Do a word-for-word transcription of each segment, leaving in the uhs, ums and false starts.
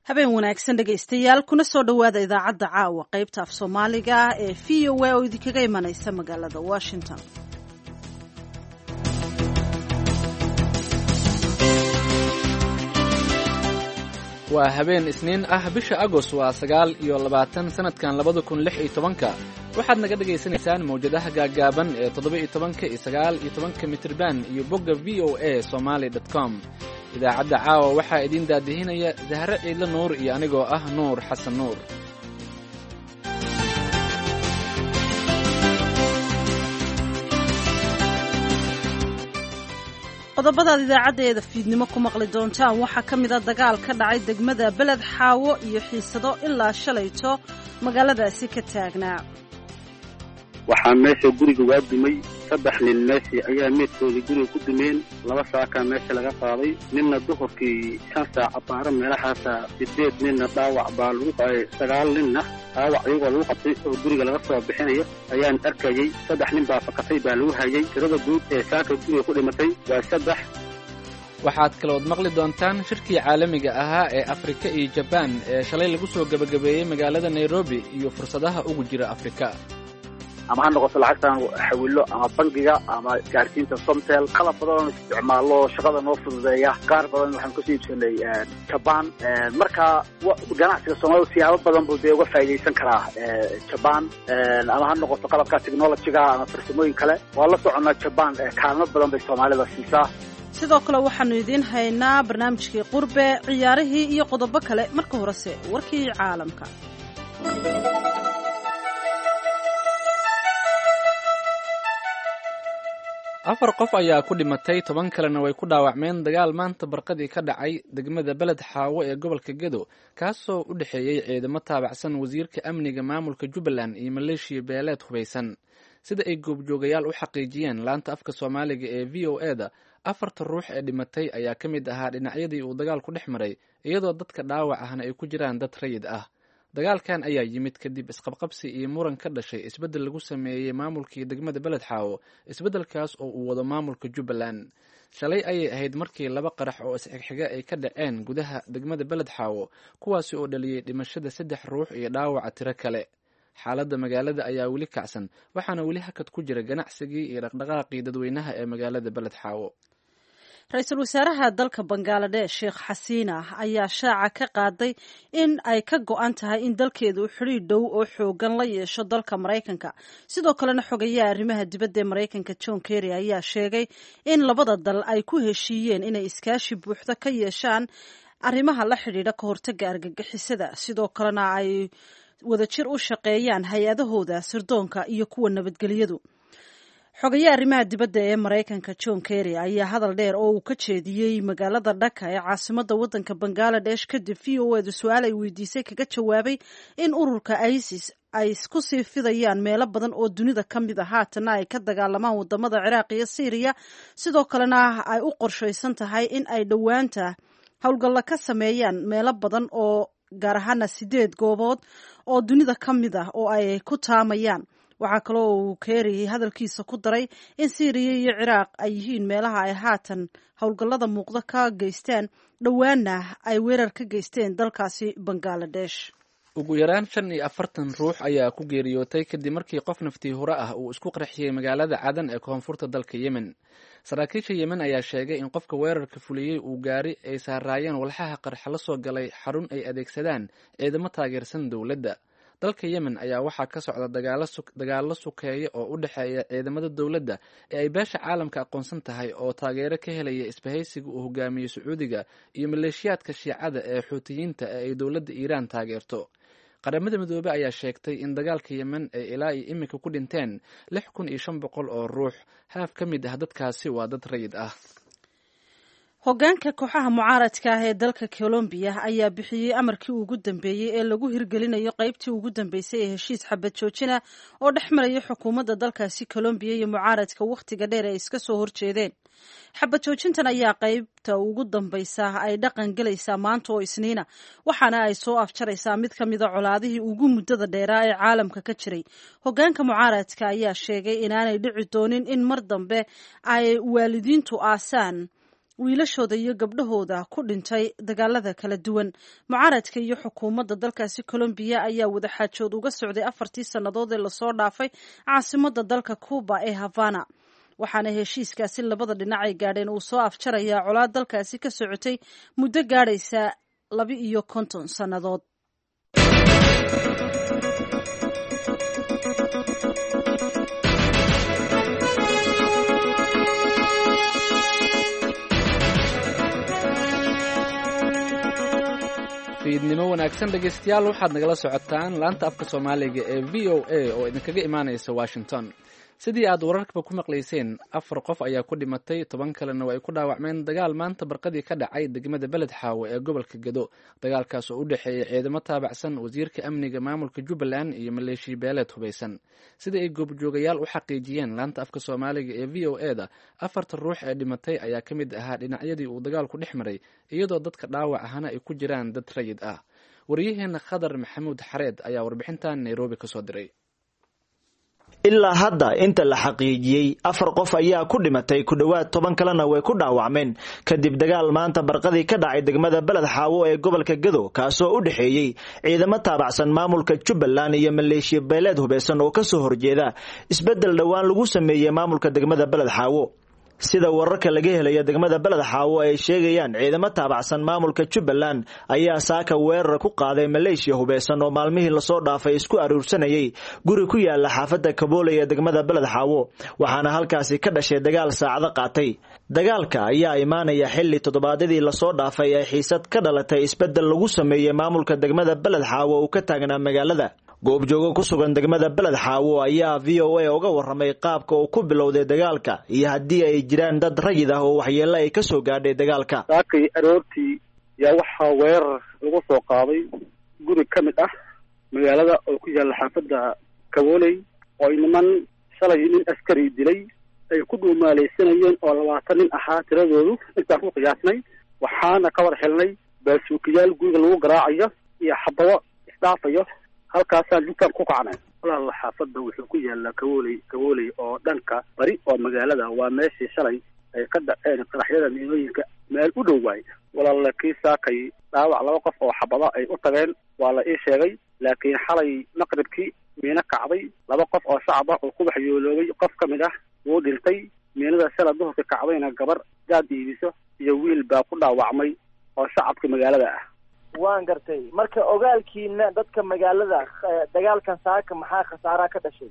habeen wanaagsan dhegaystayaal kuna soo dhowaada idaacadda caawa qaybta af soomaaliga ee v o a oo idinkaga imanaysa magaalada washington. waa habeen isniin ah bisha agoost waa sagaal iyo labaatan sanadkan labada kun lix iyo tobanka waxaad naga dhagaysanaysaan mawjadaha gaagaaban ee toddoba iyo tobanka iyo sagaal iyo tobanka mitirban iyo bogga v o a somaly dot com. idaacadda caawa waxaa idiin daadihinaya dahre ciidla nuur iyo anigoo ah nuur xasan nuur. qodobadaad idaacaddeeda fiidnimo ku maqli doontaan waxaa ka mid a dagaal ka dhacay degmada beled xaawo iyo xiisado ilaa shalayto magaaladaasi ka taagnaa. waxaa meesha guriga waa dumay saddex nin meeshii ayaa meedkoodii guriga ku dumeen laba saakaa meesha laga qaaday ninna duhurkii shan saaca baara meelahaasa sideed ninna dhaawac baa lagu qaayay sagaal ninna dhaawac iyagoo lagu qabtay oo guriga laga soo bixinayo ayaan arkayey saddex nin baa fakatay baa lagu hayay tirada guud ee saaka guriga ku dhimatay waa saddex. waxaad kalood maqli doontaan shirkii caalamiga ahaa ee afrika iyo jabaan ee shalay lagu soo gebagabeeyey magaalada nairobi iyo fursadaha ugu jira afrika. ama ha noqoto lacagtan xawilo ama bangiga ama gaarsiinta somtel qalab badan oo isticmaalo shaqada noo fududeeya qaar badan waxaan ku siibsanay Japan marka ganacsiga Soomaaliya siyaabo badan buu uga faa'iideysan karaa Japan ama ha noqoto qalabka technology-ga ama farsamooyin kale waa la soconaa Japan kaalmo badan bay Soomaalida siisaa. sidoo kale waxaanu idiin haynaa barnaamijkii qurbe ciyaarihii iyo qodobo kale marka horese warkii caalamka. afar qof ayaa ku dhimatay toban kalena way ku dhaawacmeen dagaal maanta barqadii ka dhacay degmada beled xaawo ee gobolka gedo kaasoo u dhexeeyey ciidamo taabacsan wasiirka amniga maamulka jubbaland iyo maleeshiya beeleed hubaysan. sida ay goobjoogayaal u xaqiijiyeen laanta afka soomaaliga ee v o e da afarta ruux ee dhimatay ayaa ka mid ahaa dhinacyadii uu dagaalku dhex maray iyadoo dadka dhaawac ahna ay ku jiraan dad rayid ah. dagaalkan ayaa yimid kadib isqabqabsi iyo muran ka dhashay isbeddel lagu sameeyey maamulkii degmada beled xaawo isbeddelkaas oo uu wado maamulka jubbaland. shalay ayay ahayd markii laba qarax oo isxigxiga ay ka dhaceen gudaha degmada beled xaawo kuwaasi oo dhaliyey dhimashada saddex ruux iyo dhaawaca tiro kale. xaaladda magaalada ayaa weli kacsan waxaana weli hakad ku jira ganacsigii iyo dhaqdhaqaaqii dadweynaha ee magaalada beled xaawo. ra-iisul wasaaraha dalka bangaladesh sheekh xasiina ayaa shaaca ka qaaday in ay ka go-an tahay in dalkeedu xidhiidh dhow oo xoogan la yeesho dalka maraykanka. sidoo kalena xogayaha arrimaha dibadda ee maraykanka john kerry ayaa sheegay in labada dal ay ku heshiiyeen inay iskaashi buuxda ka yeeshaan arrimaha la xidhiidha ka hortagga argagixisada sidoo kalena ay wadajir u shaqeeyaan hay-adahooda sirdoonka iyo kuwa nabadgelyadu. xogayaha arrimaha dibadda ee maraykanka john kerry ayaa hadal dheer oo uu ka jeediyey magaalada dhaka ee caasimadda waddanka bangaladesh kadib v o edu su-aal ay weydiisay kaga jawaabay in ururka isis ay ku sii fidayaan meelo badan oo dunida ka mid a haatana ay ka dagaalamaan wadamada ciraaq iyo syriya sidoo kalena ay u qorshaysan tahay in ay dhowaanta howlgalla ka sameeyaan meelo badan oo gaar ahaana sideed goobood oo dunida ka mid ah oo ay ku taamayaan. waxaa kaloo uu keeri hadalkiisa ku daray in syriya iyo ciraaq ay yihiin meelaha ay haatan howlgallada muuqda ka geysteen dhowaana ay weerar ka geysteen dalkaasi bangaladesh. ugu yaraan shan iyo afartan ruux ayaa ku geeriyootay kadib markii qof naftii hore ah uu isku qarxiyey magaalada cadan ee koonfurta dalka yemen. saraakiisha yemen ayaa sheegay in qofka weerarka fuliyey uu gaari ay saaraayeen walxaha qarxa la soo galay xarun ay adeegsadaan ciidamo taageersan dowladda. dalka yemen ayaa waxaa ka socda dagaallo sukeeya oo u dhexeeya ciidamada dowladda ee ay beesha caalamka aqoonsan tahay oo taageero ka helaya isbahaysiga uu hogaamiyey sacuudiga iyo maleeshiyaadka shiicada ee xuutiyiinta ee ay dowladda iiraan taageerto. qaramada midoobey ayaa sheegtay in dagaalka yemen ay ilaa iyo iminka ku dhinteen lix kun iyo shan boqol oo ruux haaf ka mid ah dadkaasi waa dad rayid ah. hoggaanka kooxaha mucaaradka ah ee dalka Colombia ayaa bixiyey amarkii ugu dambeeyey ee lagu hirgelinayo qaybtii ugu dambeysay ee heshiis xabad joojina oo dhex maraya xukuumadda dalkaasi Colombia iyo mucaaradka wakhtiga dheer ay iska soo horjeedeen. xabad joojintan ayaa qaybta ugu dambeysa ay dhaqan galaysaa maanta oo isniina waxaana ay soo afjaraysaa mid ka mid a colaadihii ugu muddada dheeraa ee caalamka ka jiray. hoggaanka mucaaradka ayaa sheegay inaanay dhici doonin in mar dambe ay waalidiintu aasaan wiilashooda iyo gabdhahooda ku dhintay dagaalada kala duwan. mucaaradka iyo xukuumadda dalkaasi colombiya ayaa wadaxaajood uga socday afartii sannadood ee lasoo dhaafay caasimadda dalka cuba ee havana, waxaana heshiiskaasi labada dhinac ay gaadheen uu soo afjarayaa colaad dalkaasi ka socotay muddo gaadhaysa laba iyo konton sannadood. fiidnimo wanaagsan dhegaystayaal, waxaad nagala socotaan laanta afka soomaaliga ee v o a oo idinkaga imaanaysa Washington. sidii aad wararkaba ku maqlayseen, afar qof ayaa ku dhimatay, toban kalena way ku dhaawacmeen dagaal maanta barqadii ka dhacay degmada Beled Xaawo ee gobolka Gedo. dagaalkaas oo u dhexeeyay ciidamo taabacsan wasiirka amniga maamulka Jubbaland iyo maleeshiya beeleed hubeysan. sida ay goobjoogayaal u xaqiijiyeen laanta afka soomaaliga ee v o a-da, afarta ruux ee dhimatay ayaa ka mid ahaa dhinacyadii uu dagaalku dhex maray, iyadoo dadka dhaawac ahana ay ku jiraan dad rayid ah. wariyaheena Khadar Maxamuud Xareed ayaa warbixintan Nairobi ka soo diray. ilaa hadda inta la xaqiijiyey afar qof ayaa ku dhimatay, ku dhowaad toban kalena way ku dhaawacmeen kadib dagaal maanta barqadii ka dhacay degmada Beled Xaawo ee gobolka Gedo, kaasoo u dhexeeyey ciidamo taabacsan maamulka Jubbaland iyo maleeshiya beeleed hubeysan oo kasoo horjeeda isbedel dhowaan lagu sameeyey maamulka degmada Beled Xaawo. sida wararka laga helaya degmada Beled Xaawo ay sheegayaan, ciidamo taabacsan maamulka Jubbaland ayaa saaka weerar ku qaaday maleeshiya hubeysan oo maalmihii lasoo dhaafay isku aruursanayay guri ku yaala xaafadda Kaboole ee degmada Beled Xaawo, waxaana halkaasi ka dhashay dagaal saacado qaatay. dagaalka ayaa imaanaya xilli toddobaadyadii lasoo dhaafay ay xiisad ka dhalatay isbedel lagu sameeyey maamulka degmada Beled Xaawo uu ka taagnaa magaalada. goobjoogo ku sugan degmada Beled Xaawo ayaa v o a uga waramay qaabka uu ku bilowday dagaalka iyo haddii ay jiraan dad rayid ah oo waxyeelo ay ka soo gaadhay dagaalka. saakay aroortii yaa waxaa weerar lagu soo qaaday guri ka mid ah magaalada oo ku yaalla xaafadda Kabooley, oo niman shalay nin askari dilay ay ku dhuumaalaysanayeen oo labaatan nin ahaa tiradoodu intaan ku qiyaasnay. waxaana ka war xilnay baasuukiyaal guriga lagu garaacayo iyo xabado isdhaafayo. halkaasaan intaan ku kacnay. walaal xaafadda wuxuu ku yaallaa Kabooley Kabooley oo dhanka bari oo magaalada, waa meeshii shalay ay ka dhaceen qaraxyada miinooyinka meel u dhow waay. walaal kii saakay dhaawac laba qof oo xabado ay u tageen waa la ii sheegay, laakiin xalay maqribkii miino kacday, laba qof oo shacab ah oo ku waxyeeloobay. qof ka mid ah wuu dhintay. miinada shala duhurka kacdayna gabar gaad iibiso iyo wiil baa ku dhaawacmay oo shacabka magaalada ah. waan gartay. marka ogaalkiina dadka magaalada dagaalkan saaka maxaa khasaaraha ka dhashay?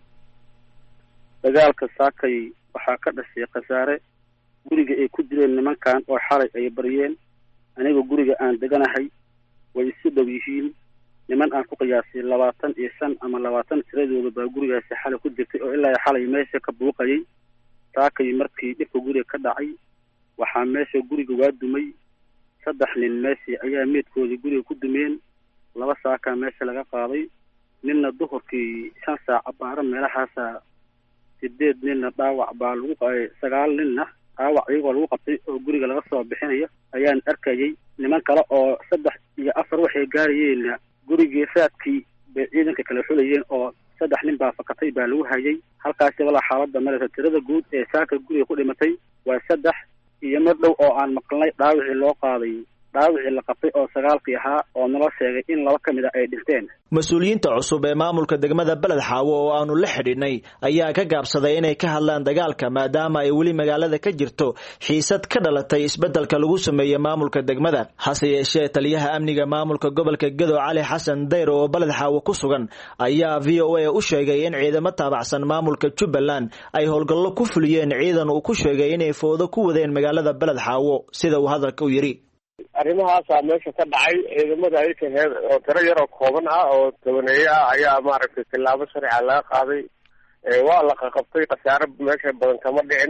dagaalka saakay waxaa ka dhashay khasaare. guriga ay ku jireen nimankan oo xalay ay bariyeen, aniga guriga aan deganahay way isu dhow yihiin. niman aan ku qiyaasay labaatan iyo shan ama labaatan tiradooda baa gurigaasi xalay ku jirtay oo ilaa xalay meesha ka buuqayay. saakay markii dhibka guriga ka dhacay, waxaa meesha guriga waa dumay. saddex nin meeshii ayaa meedkoodii guriga ku dumeen. laba saakaa meesha laga qaaday. ninna duhurkii shan saac abaara meelahaasa sideed ninna dhaawac baa lagu qaay sagaal ninna dhaawac iyagoo lagu qabtay oo guriga laga soo bixinayo ayaan arkayay. niman kale oo saddex iyo afar waxay gaarayeen gurigii raadkii bay ciidanka kala xulayeen oo saddex nin baa fakatay baa lagu hayay. halkaasi walaa xaaladda maraysa tirada guud ee saaka guriga ku dhimatay waa saddex iyo mar dhow oo aan maqlnay dhaawicii loo qaaday dhaawicii la qabtay oo sagaalkii ahaa oo nala sheegay in laba ka mid a ay dhinteen. mas-uuliyiinta cusub ee maamulka degmada Beled Xaawo oo aanu la xidhiidhnay ayaa ka gaabsaday inay ka hadlaan dagaalka, maadaama ay weli magaalada ka jirto xiisad ka dhalatay isbedelka lagu sameeyey maamulka degmada. hase yeeshee taliyaha amniga maamulka gobolka Gedo Cali Xasan Dayr oo Beled Xaawo ku sugan ayaa v o a u sheegay in ciidamo taabacsan maamulka Jubbaland ay howlgallo ku fuliyeen ciidan uu ku sheegay inay foodo ku wadeen magaalada Beled Xaawo, sida uu hadalka u yiri. arrimahaasaa meesha ka dhacay. ciidamada ay kaheen oo tiro yar oo kooban ah oo tobaneeye ah ayaa maaragtay tillaabo sharciga laga qaaday. waa la qaqabtay, khasaare meesha badan kama dhicin.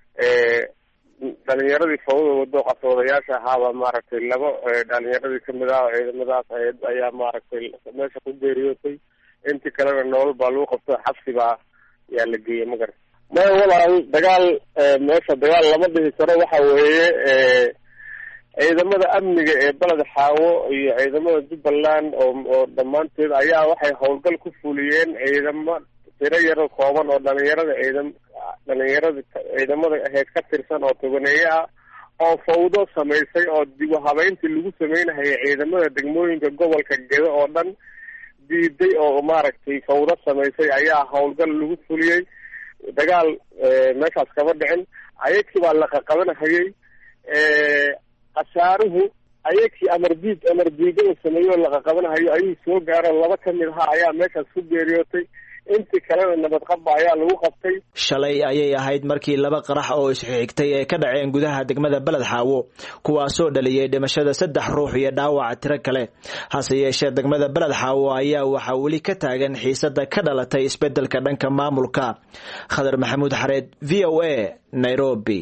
dhalinyaradii fawda wado qasoodayaasha ahaaba maaragtay laba dhalinyaradii kamid ah oo ciidamadaas ayaa maaragtay meesha ku geeriyootay. intii kalena nolol baa lagu qabto, xabsi baa yaa la geeyey. ma garan maya walaal dagaal meesha dagaal lama dhihi karo. waxa weeye ciidamada amniga ee Beled Xaawo iyo ciidamada Jubbaland oo oo dhammaanteed ayaa waxay howlgal ku fuliyeen ciidamo tiro yar oo kooban oo dhalinyarada ciidam dhalinyarada ciidamada ahayd ka tirsan oo tobaneeye ah oo fawdo samaysay oo dib u habeyntii lagu sameynahayay ciidamada degmooyinka gobolka Gedo oo dhan diiday oo maaragtay fawdo samaysay ayaa howlgal lagu fuliyey. dagaal meeshaas kama dhicin, ayagkii baa la qaqabanahayay. khasaaruhu ayagkii amardiid amardiidada sameeyoo la qaqabanahayo ayuu soo gaareen. laba ka mid ahaa ayaa meeshaas ku geeriyootay, intii kalena nabadqabba ayaa lagu qabtay. shalay ayay ahayd markii laba qarax oo isxigtay ay ka dhaceen gudaha degmada Beled Xaawo, kuwaasoo dhaliyay dhimashada saddex ruux iyo dhaawaca tiro kale. hase yeeshee degmada Beled Xaawo ayaa waxaa weli ka taagan xiisada ka dhalatay isbedelka dhanka maamulka. Khadar Maxamuud Xareed, V O A, Nairobi.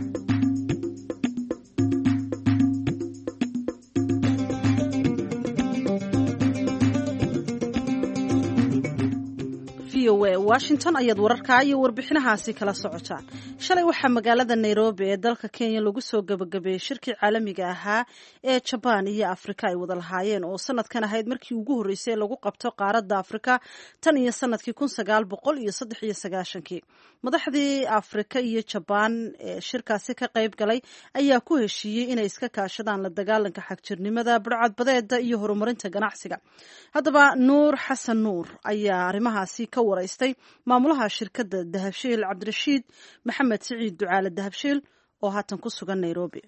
washington ayaad wararkaa iyo warbixinahaasi kala socotaan. shalay waxaa magaalada Nairobi ee dalka Kenya lagu soo gabagabeeyey shirkii caalamiga ahaa ee Japan iyo Afrika ay wada lahaayeen oo sanadkan ahayd markii ugu horeysay ee lagu qabto qaaradda Afrika tan iyo sanadkii kun sagaal boqol iyo saddex iyo sagaashankii. madaxdii Afrika iyo Japan ee shirkaasi ka qayb galay ayaa ku heshiiyey inay iska kaashadaan la dagaalanka xagjirnimada, burcadbadeeda iyo horumarinta ganacsiga. haddaba Nuur Xasan Nuur ayaa arrimahaasi ka waraystay maamulaha shirkadda Dahabshiil Cabdirashiid Maxamed Siciid Ducaale Dahabshiil oo haatan ku sugan Nairobi.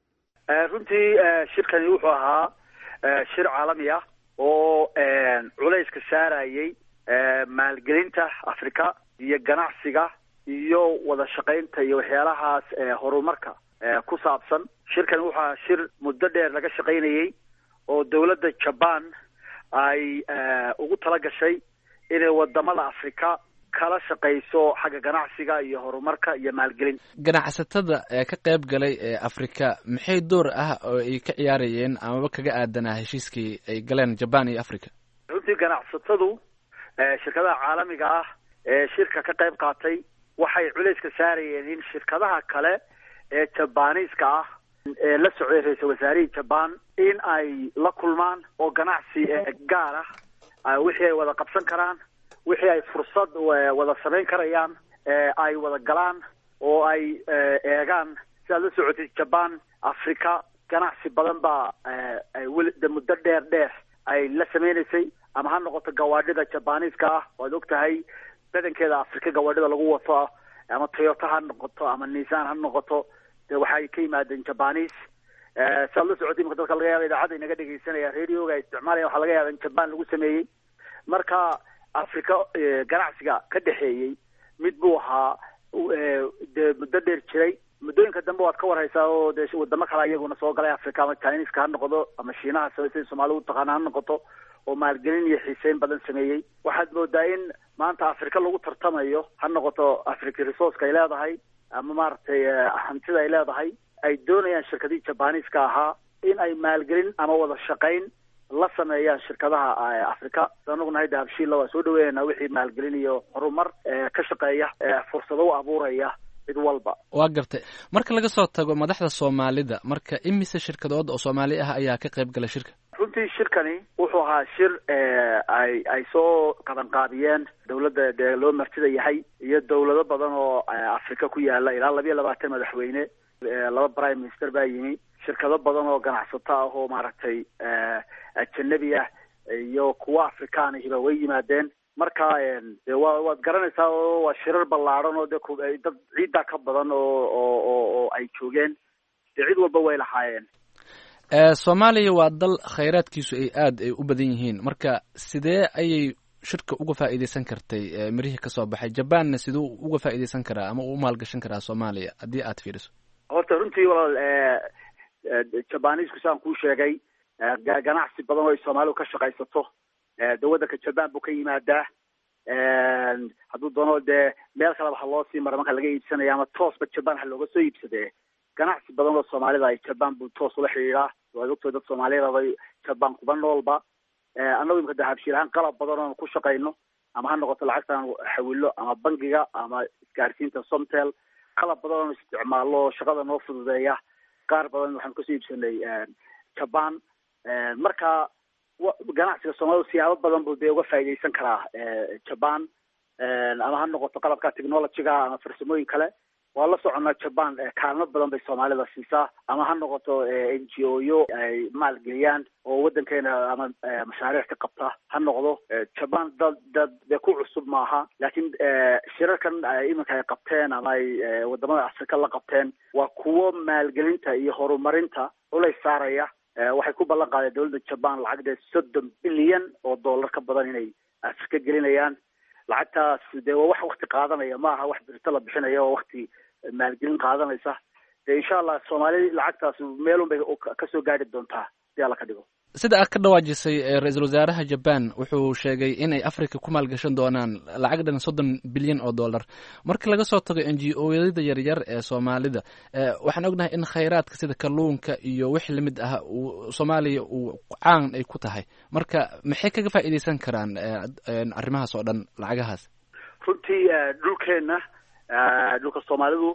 runtii shirkani wuxuu ahaa shir caalami ah oo culayska saarayay maalgelinta Afrika iyo ganacsiga iyo wada shaqaynta iyo waxyaalahaas horumarka ku saabsan. shirkani wuxuu ahaa shir muddo dheer laga shaqaynayay oo dawladda Japan ay ugu tala gashay inay wadamada Afrika kala shaqayso xagga ganacsiga iyo horumarka iyo maalgelin. ganacsatada ee ka qayb galay ee Afrika maxay door ah oo ay ka ciyaarayeen ama kaga aadanaa heshiiskii ay galeen Japan iyo Afrika? runtii ganacsatadu shirkadaha caalamiga ah ee shirka ka qayb qaatay waxay culayska saarayeen in shirkadaha kale ee Japanese-ka ah ee la socday ra'iisul wasaarihii Japan in ay la kulmaan oo ganacsi gaar ah wixii ay wada qabsan karaan, wixii ay fursad wada samayn karayaan ay wada galaan oo ay eegaan. sidaad la socotay Japan Afrika ganacsi badan baa ay weli muddo dheer dheer ay la sameynaysay, ama ha noqoto gawaadhida Japanese-ka ah. waad ogtahay badankeeda Afrika gawaadhida lagu wato ama Toyota ha noqoto ama Nissan ha noqoto waxay ka yimaadeen Japanese. sidaad la socotay marka dadka laga yaaba idaacadda inaga dhegeysanaya radioga ay isticmaalaya waxaa laga yaaba in Japan lagu sameeyey. marka Afrika ganacsiga ka dhexeeyey mid buu ahaa dee muddo dheer jiray. muddooyinka dambe waad ka warhaysaa oo dee wadamo kale iyaguna soo galay Afrika, ama Chinese-ka ha noqdo ama Shiinaha sida Soomaalidu taqaana ha noqoto, oo maalgelin iyo xiiseyn badan sameeyey. waxaad moodaa in maanta Afrika lagu tartamayo, ha noqoto Africa resource-ka ay leedahay ama maaragtay hantida ay leedahay, ay doonayaan shirkadii Japanese-ka ahaa in ay maalgelin ama wada shaqayn la sameeyaan shirkadaha Afrika. sanaduna hayda Dahabshiil waa soo dhaweeyna wixii maalgelin iyo horumar ka shaqeeya fursado u abuuraya mid walba. waa gartay. marka laga soo tago madaxda Soomaalida, marka imise shirkadood oo Soomaali ah ayaa ka qayb galay shirka? runtii shirkani wuxuu ahaa shir ay ay soo qaban qaadiyeen dawladda dee loo martida yahay iyo dawlado badan oo Afrika ku yaala ilaa laba iyo labaatan madaxweyne, laba prime minister baa yimi, shirkado badan oo ganacsato ah oo maaragtay ajnabi ah iyo kuwa Afrikaan ah way yimaadeen. marka dee waa waad garanaysaa oo waa shirar ballaaran oo dee dad ciidda ka badan oo oo oo ay joogeen, dee cid walba way lahaayeen. Soomaaliya waa dal khayraadkiisu ay aad ay u badan yihiin, marka sidee ayay shirka uga faa'iideysan kartay mirihii ka soo baxay? Japan sidoo uga faa'iideysan karaa ama u maalgashan karaa Soomaaliya haddii aad fiiriso? horta runtii walaal Japanese-ku saan kuu sheegay ganacsi badan oo ay Soomaalidu ka shaqaysato dawladda Japan buu ka yimaadaa. hadduu doono dee meel kaleba ha loo sii mara marka laga iibsanaya ama toosba Japan ha looga soo iibsadee. ganacsi badan oo Soomaalida ay Japan buu toos ula xiriiraa. waad ogtahay dad Soomaaliyeed ay Japan kuba noolba. annagu imika Dahabshiil ahaan qalab badan oo ku shaqayno, ama ha noqoto lacagtaan xawilo ama bangiga ama isgaarsiinta Somtel, qalab badan oo isticmaalo shaqada noo fududeeya. qaar badan waxaan kasoo iibsanay Japan. marka ganacsiga Soomaalidu siyaabo badan buu dee uga faa'iideysan karaa Japan, ama ha noqoto qalabka technology-ga ama farsamooyin kale. waa la soconaa jaban kaalmo badan bay soomaalida siisaa ama ha noqoto n g o yo ay maalgeliyaan oo waddankeena ama mashaariic ka qabta ha noqdo jaban dad dad de ku cusub maaha laakiin shirarkan iminka ay qabteen ama ay wadamada afrika la qabteen waa kuwo maalgelinta iyo horumarinta ulay saaraya waxay ku ballan qaadeen dawladda jaban lacagde soddon bilyan oo dollar ka badan inay afrika gelinayaan lacagtaas dee waa wax wakti qaadanaya maaha wax birito la bixinaya oo wakti maalgelin qaadanaysa dee insha allah soomaali lacagtaas meelun bay kasoo gaari doontaa si alla ka dhigo sida aad ka dhawaajisay ra-iisul wasaaraha jaban wuxuu sheegay inay africa ku maalgashan doonaan lacag dhan soddon bilyan oo dollar marka laga soo tago n g o yada yaryar ee soomaalida waxaan ognahay in khayraadka sida kalluunka iyo wix lamid ah uu soomaaliya uu caan ay ku tahay marka maxay kaga faa'iidaysan karaan arrimahaas oo dhan lacagahaas runtii dhulkeena dhulka soomaalidu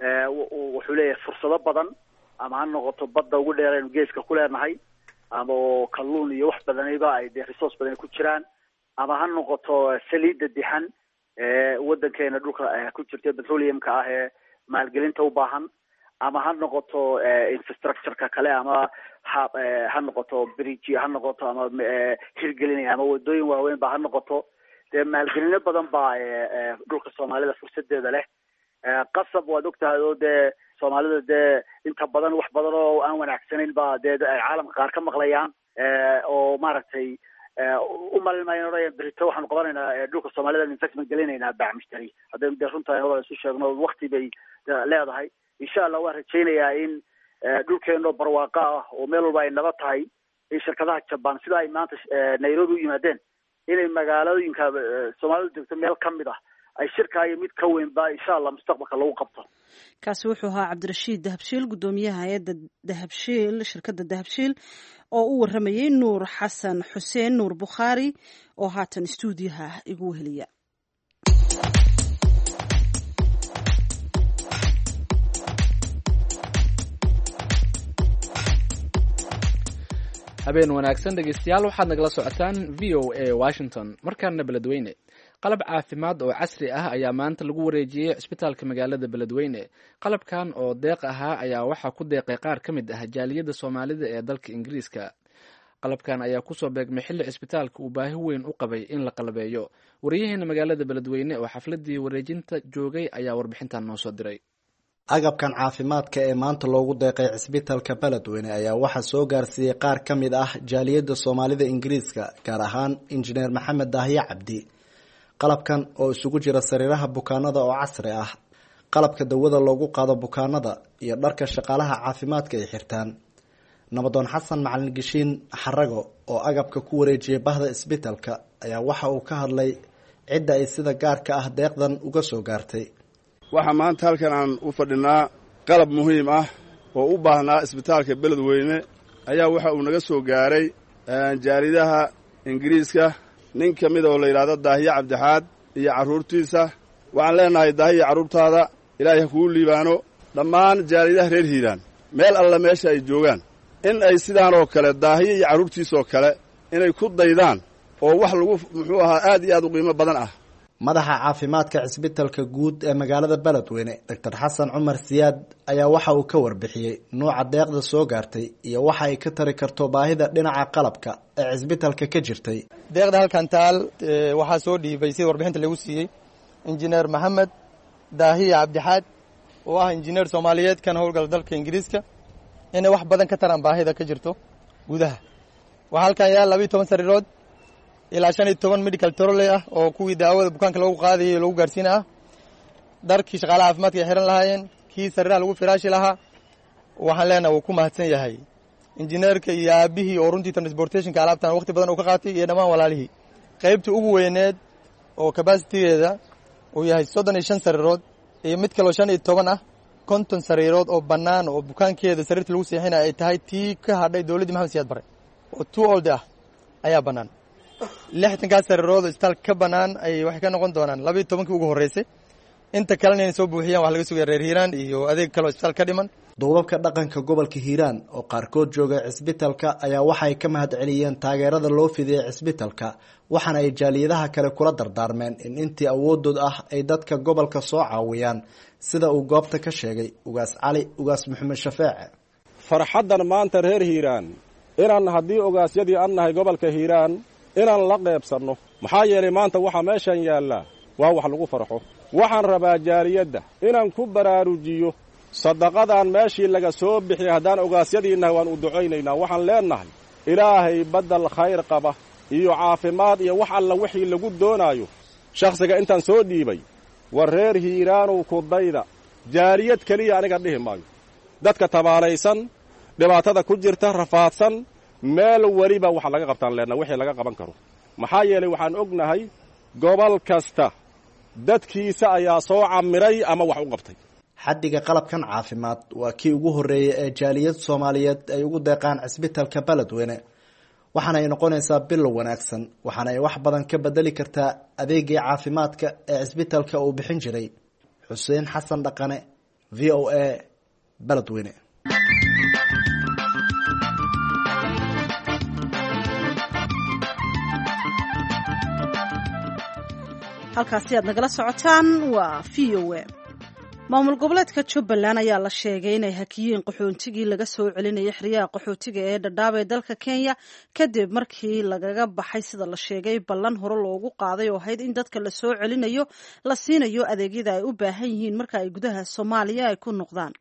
wuxuu leeyahay fursado badan ama ha noqoto badda ugu dheeraynu geeska ku leenahay ama oo kalluun iyo wax badaniba ay dee resource badan ku jiraan ama ha noqoto saliidda dixan ee waddankeena dhulka ku jirta petroleumka ah ee maalgelinta u baahan ama ha noqoto infrastructureka kale ama ha ha noqoto bridge ha noqoto ama hirgelinaya ama wadooyin waaweyn ba ha noqoto dee maalgelino badan baa dhulka soomaalida fursadeeda leh qasab waad ogtahay oo dee soomaalida dee inta badan wax badan oo aan wanaagsanayn ba dee ay caalamka qaar ka maqlayaan oo maaragtay umalmayn odhaya berito waxaanu qabanaynaa dhulka soomaalida investment gelinaynaa baac mushtari haddaynu dee runtahay hooda isu sheegno wakti bay leedahay insha allah waan rajaynayaa in dhulkeenoo barwaaqo ah oo meel walba ay naba tahay in shirkadaha jaban sida ay maanta nairobi u yimaadeen inay magaalooyinka soomaalida degto meel ka mid ah ay shirkaa iyo mid ka weynba insha allah mustaqbalka lagu qabto kaasi wuxuu ahaa cabdirashiid dahabshiil guddoomiyaha hay-adda dahabshiil shirkadda dahabshiil oo u waramayey nuur xasan xuseen nuur bukhaari oo haatan stuudiyaha igu weheliya habeen wanaagsan dhegeystayaal waxaad nagala socotaan v o a washington markaana beledweyne qalab caafimaad oo casri ah ayaa maanta lagu wareejiyey cisbitaalka magaalada beledweyne qalabkan oo deeq ahaa ayaa waxaa ku deeqay qaar ka mid ah jaaliyadda soomaalida ee dalka ingiriiska qalabkan ayaa kusoo beegmay xilli cisbitaalka uu baahi weyn u qabay in la qalabeeyo wariyaheena magaalada beledweyne oo xafladii wareejinta joogay ayaa warbixintan noo soo diray agabkan caafimaadka ee maanta loogu deeqay cisbitaalka beledweyne ayaa waxaa soo gaarsiiyey qaar ka mid ah jaaliyadda soomaalida ingiriiska gaar ahaan injineer maxamed daahiye cabdi qalabkan oo isugu jira sariiraha bukaanada oo casri ah qalabka dawada loogu qaado bukaanada iyo dharka shaqaalaha caafimaadka ay xirtaan nabadoon xasan macalin geshiin xarago oo agabka ku wareejiyay bahda isbitaalka ayaa waxa uu ka hadlay cidda ay sida gaarka ah deeqdan uga soo gaartay waxaa maanta halkan aan u fadhinaa qalab muhiim ah oo u baahnaa isbitaalka beledweyne ayaa waxa uu naga soo gaaray jaaridaha ingiriiska nin ka mid oo la yidhaahdo daahiye cabdixaad iyo carruurtiisa waxaan leenahay daahiya carruurtaada ilaahay ha kugu liibaano dhammaan jaaridaha reer hiiraan meel alla meesha ay joogaan in ay sidaan oo kale daahiye iyo carruurtiisoo kale inay ku daydaan oo wax lagu muxuu ahaa aad iyo aad u qiimo badan ah madaxa caafimaadka cisbitaalka guud ee magaalada beledweyne doctor xasan cumar siyaad ayaa waxa uu ka warbixiyey nuuca deeqda soo gaartay iyo waxa ay ka tari karto baahida dhinaca qalabka ee cisbitaalka ka jirtay deeqda halkan taal waxaa soo dhiibay sida warbixinta lagu siiyey injineer maxamed daahiye cabdixaad oo ah injineer soomaaliyeed kana howlgala dalka ingiriiska inay wax badan ka taraan baahida ka jirto gudaha waxaa halkan yaal labiiyo toban sariirood ilaa shan iyo toban medical troley ah oo kuwii daawada bukaanka lagu qaadayay lagu gaarsiina ah dharkii shaqaalaha caafimaadka ay xihan lahaayeen kii sariiraha lagu firaashi lahaa waxaan leenahay wuu ku mahadsan yahay injineerka iyo aabihii oo runtii transportationka alaabtan waqti badan uu ka qaatay iyo dhammaan walaalihii qaybtii ugu weyneed oo capacitigeeda uu yahay soddon iyo shan sariirood iyo mid kaloo shan iyo toban ah konton sariirood oo bannaan oo bukaankeeda sariirta lagu seexinaya ay tahay tii ka hadhay dowladdii maxamed siyaad bare oo two old ah ayaa bannaan lixtankaas sariirood oo isbitaal ka bannaan ay waxay ka noqon doonaan labiiyo tobankii ugu horreysay inta kalena inay soo buuxiyaan wax laga sugaya reer hiiraan iyo adeeg kale oo isbitaal ka dhiman duubabka dhaqanka gobolka hiiraan oo qaarkood jooga cisbitaalka ayaa waxay ka mahad celiyeen taageerada loo fidiyey cisbitaalka waxaana ay jaaliyadaha kale kula dardaarmeen in intii awoodood ah ay dadka gobolka soo caawiyaan sida uu goobta ka sheegay ugaas cali ugaas maxamed shafeece. farxaddan maanta reer hiiraan inaan haddii ogaasyadii aan nahay gobolka hiiraan inaan la qeybsanno, maxaa yeelay maanta waxa meeshan yaallaa waa wax lagu farxo. waxaan rabaa jaaliyadda inaan ku baraarujiyo sadaqadan meeshii laga soo bixiyay haddaan ogaasyadii nahay waan u ducaynaynaa. waxaan leennahay ilaahay baddal khayr qaba iyo caafimaad iyo wax alla wixii lagu doonaayo shakhsiga intaan soo dhiibay war reer hiiraanow kudayda. jaaliyad keliya aniga dhihi maayo, dadka tabaalaysan dhibaatada ku jirta rafaadsan meel weliba waxa laga qabtaan leenna wixii laga qaban karo. maxaa yeelay waxaan ognahay gobol kasta dadkiisa ayaa soo camiray ama wax u qabtay. xaddiga qalabkan caafimaad waa kii ugu horreeyay ee jaaliyad soomaaliyeed ay ugu deeqaan cisbitalka beledweyne, waxaana ay noqonaysaa bilow wanaagsan, waxaana ay wax badan ka bedeli kartaa adeegii caafimaadka ee cisbitalka uu bixin jiray. xuseen xasan dhaqane, v o a, beledweyne. halkaasi aad nagala socotaan waa v o a. maamul goboleedka jubbaland ayaa la sheegay inay hakiyeen qaxootigii laga soo celinayay xeryaha qaxootiga ee dhadhaab ee dalka kenya kadib markii lagaga baxay sida la sheegay ballan hore loogu qaaday oo ahayd in dadka la soo celinayo la siinayo adeegyada ay u baahan yihiin marka ay gudaha soomaaliya ay ku noqdaan.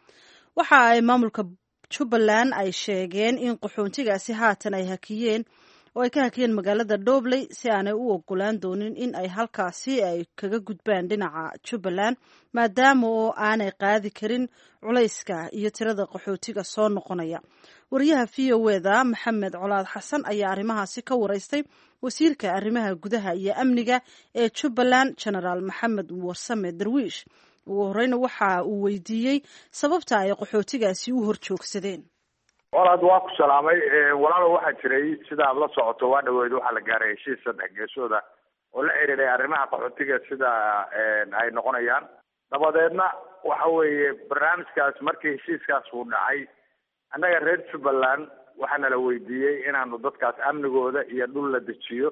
waxa ay maamulka jubbaland ay sheegeen in qaxootigaasi haatan ay hakiyeen oo ay ka hakiyeen magaalada Dhobley si aanay u ogolaan doonin in ay halkaasi ay kaga gudbaan dhinaca Jubbaland maadaama oo aanay qaadi karin culayska iyo tirada qaxootiga soo noqonaya. wariyaha V O A-da Maxamed Colaad Xasan ayaa arrimahaasi ka wareystay wasiirka arrimaha gudaha iyo amniga ee Jubbaland General Maxamed Warsame Darwiish. ugu horeyna waxa uu weydiiyey sababta ay qaxootigaasi u horjoogsadeen. walaad waa ku salaamay. walaalo waxaa jiray sida aad la socoto waa dhaweyd waxaa la gaaray heshiis saddex geesooda oo la xiriiray arrimaha qaxootiga sida ay noqonayaan. dabadeedna waxa weeye barnaamijkaas markii heshiiskaas uu dhacay annaga reer Jubbaland waxaana la weydiiyey inaanu dadkaas amnigooda iyo dhul la dejiyo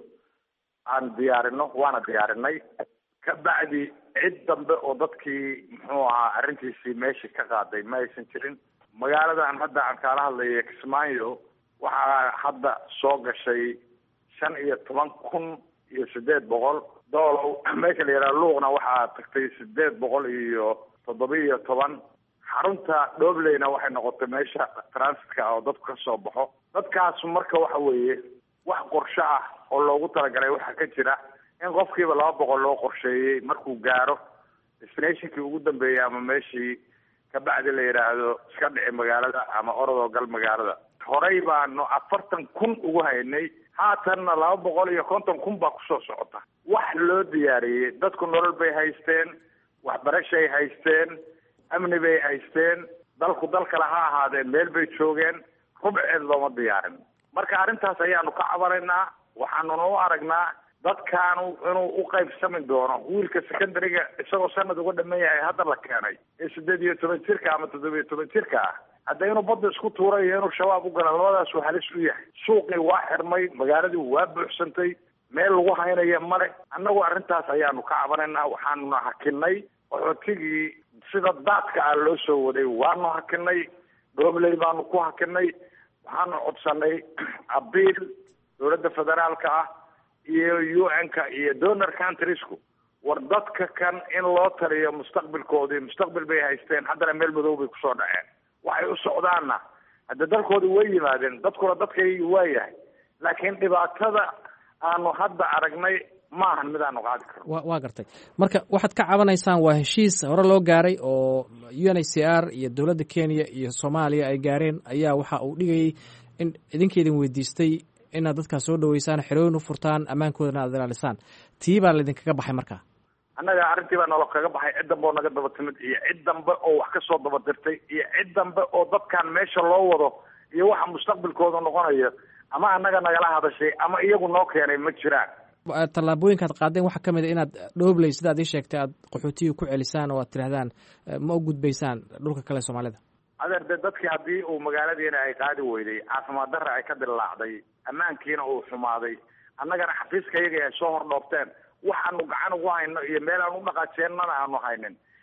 aan diyaarino, waana diyaarinay. ka bacdi cid dambe oo dadkii muxuu ahaa arrintiisii meeshii ka qaaday ma aysan jirin. magaaladan hadda aan kaala hadlayo Kismaayo waxaa hadda soo gashay shan iyo toban kun iyo sideed boqol doolow. meesha la yidhaha luuqna waxaa tagtay sideed boqol iyo toddoba iyo toban. xarunta Dhobleyna waxay noqotay meesha transitka oo dadku ka soo baxo. dadkaas marka waxa weeye wax qorshe ah oo loogu talagalay waxaa ka jira in qofkiiba laba boqol loo qorsheeyey markuu gaaro destinationkii ugu dambeeyey ama meeshii kabacdi la yidhaahdo iska dhici magaalada ama orodoo gal magaalada. horey baanu afartan kun ugu haynay, haatanna laba boqol iyo konton kun baa kusoo socota. wax loo diyaariyey, dadku nolol bay haysteen, waxbarashay haysteen, amni bay haysteen, dalku dal kale ha ahaadeen meel bay joogeen, rubceed looma diyaarin. marka arrintaas ayaanu ka cabanaynaa. waxaanuna u aragnaa dadkaanu inuu u qaybsami doono wiilka secondary-ga isagoo sanad uga dhaman yahay hadda la keenay ee sideed iyo toban jirka ama toddoba iyo toban jirka ah hadda inuu badda isku tuuray iyo inuu shabaab u gala labadaas uu halis u yahay. suuqii waa xirmay, magaaladii waa buuxsantay, meel lagu haynaya male. annagu arrintaas ayaanu ka cabanaynaa. waxaanuna hakinay qaxootigii sida daadka ah loo soo waday waanu hakinay. Dhobley baanu ku hakinay. waxaanu codsanay abiil dowladda federaalka ah iyo U N-ka iyo donor countries-ku war dadka kan in loo taliyo mustaqbalkoodii. mustaqbal bay haysteen, haddana meel madow bay kusoo dhaceen. waxay u socdaanna hadda dalkoodii way yimaadeen, dadkuna dadkaygi waa yahay. laakiin dhibaatada aanu hadda aragnay maahan mid aanu qaadi karno. wa waa gartay. marka waxaad ka cabanaysaan waa heshiis hore loo gaaray oo U N H C R iyo dowladda Kenya iyo Soomaaliya ay gaareen ayaa waxa uu dhigayay in idinkeedin weydiistay inaad dadkaas soo dhaweysaan, xerooyin u furtaan, ammaankoodana aad ilaalisaan. tii baa laydinkaga baxay markaa. annaga arrintii baa nolo kaga baxay. cid dambe oo naga daba timid iyo cid dambe oo wax ka soo daba dirtay iyo cid dambe oo dadkan meesha loo wado iyo waxa mustaqbalkooda noqonayo ama annaga nagala hadashay ama iyagu noo keenay ma jiraan. tallaabooyinka aad qaadeen waxaa ka mid a inaad Dhobley sidaad ii sheegtay aad qaxootiga ku celisaan oo aad tidhahdaan ma u gudbaysaan dhulka kale Soomaalida. adeer de dadkii haddii uu magaaladiina ay qaadi weyday, caafimaad darra ay ka dillaacday, ammaankiina uu xumaaday, annagana xafiiska iyaga ay soo hordhoofteen, waxaanu gacan ugu hayno iyo meel aan u dhaqaajeennana aanu haynin.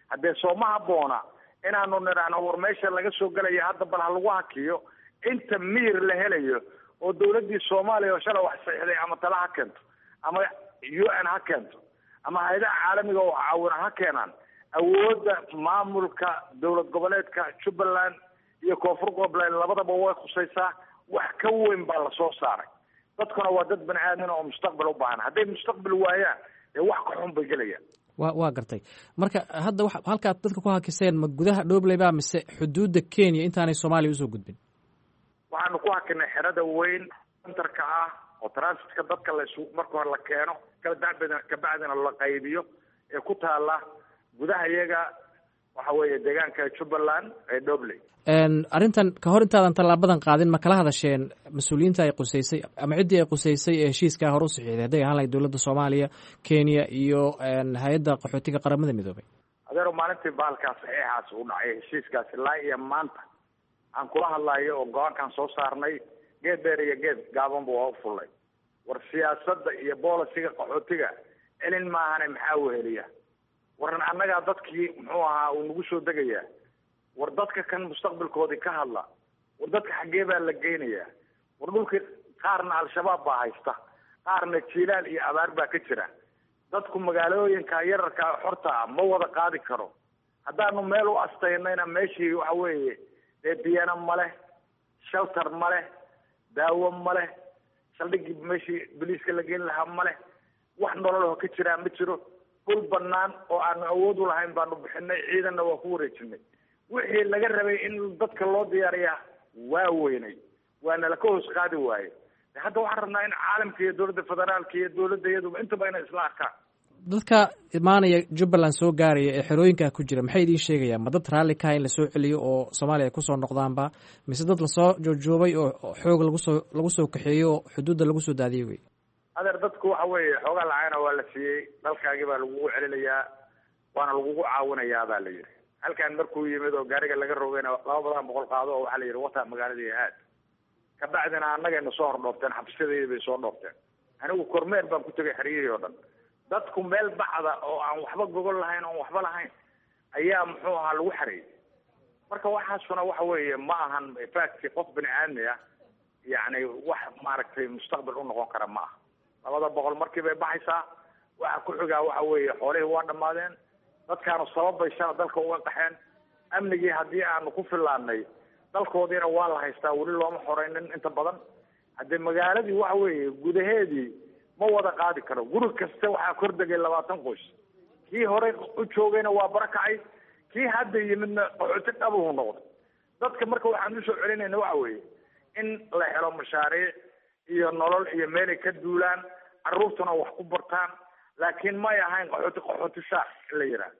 haddee sooma habboona inaanu nidhaahno war meesha laga soo gelaya hadda bal ha lagu hakiyo inta miir la helayo oo dawladdii soomaaliya oo shalay wax saxiixday ama tala ha keento ama u n ha keento ama hay-adaha caalamiga oo caawina ha keenaan awoodda maamulka dowlad goboleedka jubbaland iyo koonfur goboleed labadaba way khusaysaa wax ka weyn baa lasoo saaray dadkuna waa dad bani aadmin oo mustaqbal u baahan hadday mustaqbal waayaan dee wax ka xun bay gelayaan wa waa gartay marka hadda wa halkaad dadka ku hakiseen ma gudaha dhobley baa mise xuduudda kenya intaanay soomaaliya usoo gudbin waxaanu ku hakinay xerada weyn centerka ah oo transitka dadka lasu marka hore la keeno kabacdina kabacdina la qaybiyo ee ku taala gudaha iyaga waxa weeye deegaanka jubbaland ee dhobley arrintan ka hor intaadan tallaabadan qaadin ma kala hadasheen mas-uuliyiinta ay qusaysay ama ciddii ay qusaysay ee heshiiskaa hore u saxiixday hadday ahaan lahayd dowladda soomaaliya kenya iyo hay-adda qaxootiga qaramada midoobay adeero maalintii baalkaa saxiixaas uu dhacay heshiiskaasi ilaa iyo maanta aan kula hadlayo oo go-aankaan soo saarnay geed dheer iyo geed gaabanba waa u fullay war siyaasadda iyo boolisiga qaxootiga celin maahane maxaa weheliya waran annagaa dadkii muxuu ahaa uu nagu soo degayaa war dadka kan mustaqbalkoodii ka hadla war dadka xaggee baa la geynayaa war dhulkii qaarna al-shabaab baa haysta qaarna jiilaal iyo abaar baa ka jira dadku magaalooyinka yararka xorta ah ma wada qaadi karo haddaanu meel u astaynayna meeshii waxa weeye dee biyana ma leh shelter ma leh daawo ma leh saldhigii meeshii boliiska la geyn lahaa ma leh wax nololoo ka jiraa ma jiro dhul banaan oo aanu awood u lahayn baanu bixinay ciidanna waa ku wareejinay wixii laga rabay in dadka loo diyaariyaa waa weynay waana la ka hoos qaadi waaye hadda waxaan rabnaa in caalamka iyo dowladda federaalka iyo dowladda iyaduba intaba inay isla arkaan dadka imaanaya jubbaland soo gaaraya ee xerooyinkaa ku jira maxay idiin sheegayaan ma dad raalli kaha in lasoo celiyo oo soomaaliya ay kusoo noqdaanba mise dad lasoo joogjoobay oo xoog lagusoo lagu soo kaxeeyo oo xuduudda lagu soo daadiyey wey adeer dadku waxa weeye xoogaa lacagna waa la siiyey dalkaagii baa lagugu celinayaa waana lagugu caawinayaa baa la yidhi halkaan markuu yimid oo gaariga laga rogayna laba badan boqol qaado oo waxaa la yidhi wata magaaladii aad kabacdina annagayna soo hordhoofteen xabsiyadeedii bay soo dhoofteen anigu kormeer baan ku tegay xeryihii oo dhan dadku meel bacda oo aan waxba gogol lahayn oon waxba lahayn ayaa muxuu ahaa lagu xareeyey marka waxaasuna waxa weeye ma ahan faadki qof bini aadmi ah yacni wax maaragtay mustaqbal u noqon kara ma aha labada boqol markii bay baxaysaa waxa ku xigaa waxa weeye xoolihii waa dhammaadeen dadkaanu sababbay shala dalka uga qaxeen amnigii haddii aanu ku fillaanay dalkoodiina waa la haystaa weli looma xoreynin inta badan haddee magaaladii waxa weeye gudaheedii ma wada qaadi karo guri kasta waxaa kor degay labaatan qoys kii horey u joogayna waa barakacay kii hadda yimidna qaxooti dhabuhu noqday dadka marka waxaan usoo celinayna waxa weeye in la helo mashaariic iyo nolol iyo meelay ka duulaan carruurtuna wax ku bartaan laakiin may ahayn qaxooti qaxooti shaac in la yidhaah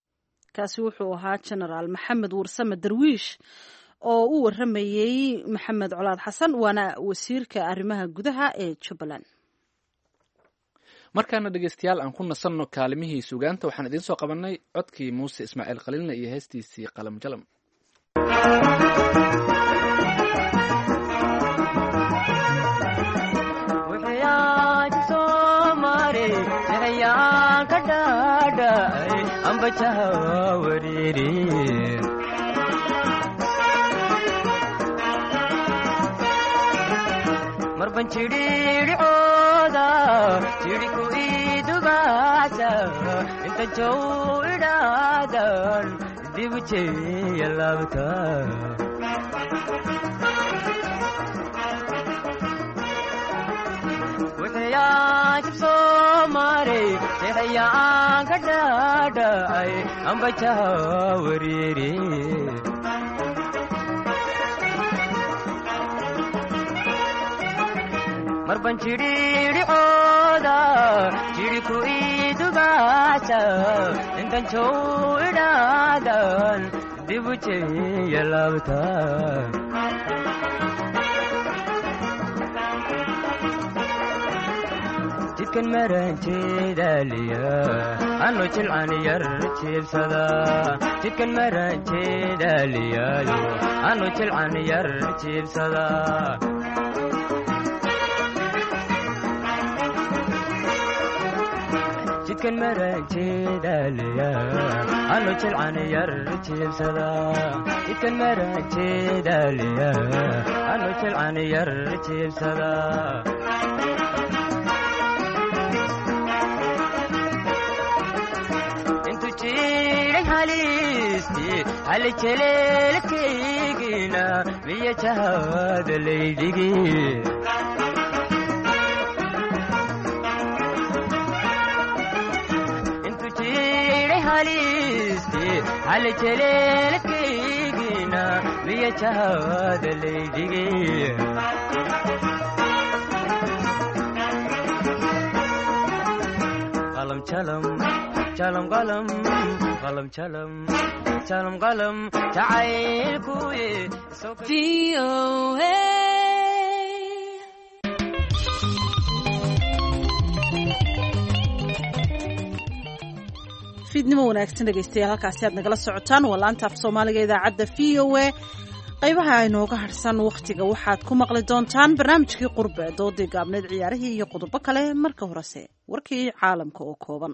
kaasi wuxuu ahaa genaraal maxamed warsame darwiish oo u waramayey maxamed colaad xasan waana wasiirka arrimaha gudaha ee jubbaland markaana dhegeystayaal aan ku nasanno kaalimihii sugaanta waxaan idiin soo qabanay codkii muuse ismaaciil khaliilna iyo heestiisii qalam jalam marban jidhiidhicooda jidhiku idubaasa inta jow idhaadan dibujeeya laabta wuxuyaajib soo maray sixayaan ka dhaadhacay ambajaha wariiri marban jidhiidhicooda jidhiku idubaasa intan jow idhaadan dibujeeya laabta jidkan maranjeedaaliya ano jilcan yar jiibsada jidkan maranjeedaaliyaayo ano jilcan yar jiibsada jidkan maranjeedaliya anu jilcan yar jiibsada jidkan maranjeedaliya anu jilcan yar jiibsada intu jiray halisti hal jeleelkaygina miya jahada laydhigi hal jeleelkaygina miya jahada laydhigi qalam jalam jalam qalam qalam jalam jalam qalam jacaylkuye fiidnimo wanaagsan dhegaystayaal halkaasi aad nagala socotaan waa laanta af soomaaliga idaacadda v o a qaybaha inooga harsan wakhtiga waxaad ku maqli doontaan barnaamijkii qurbe doodii gaabneed ciyaarihii iyo qodobo kale marka horese warkii caalamka oo kooban.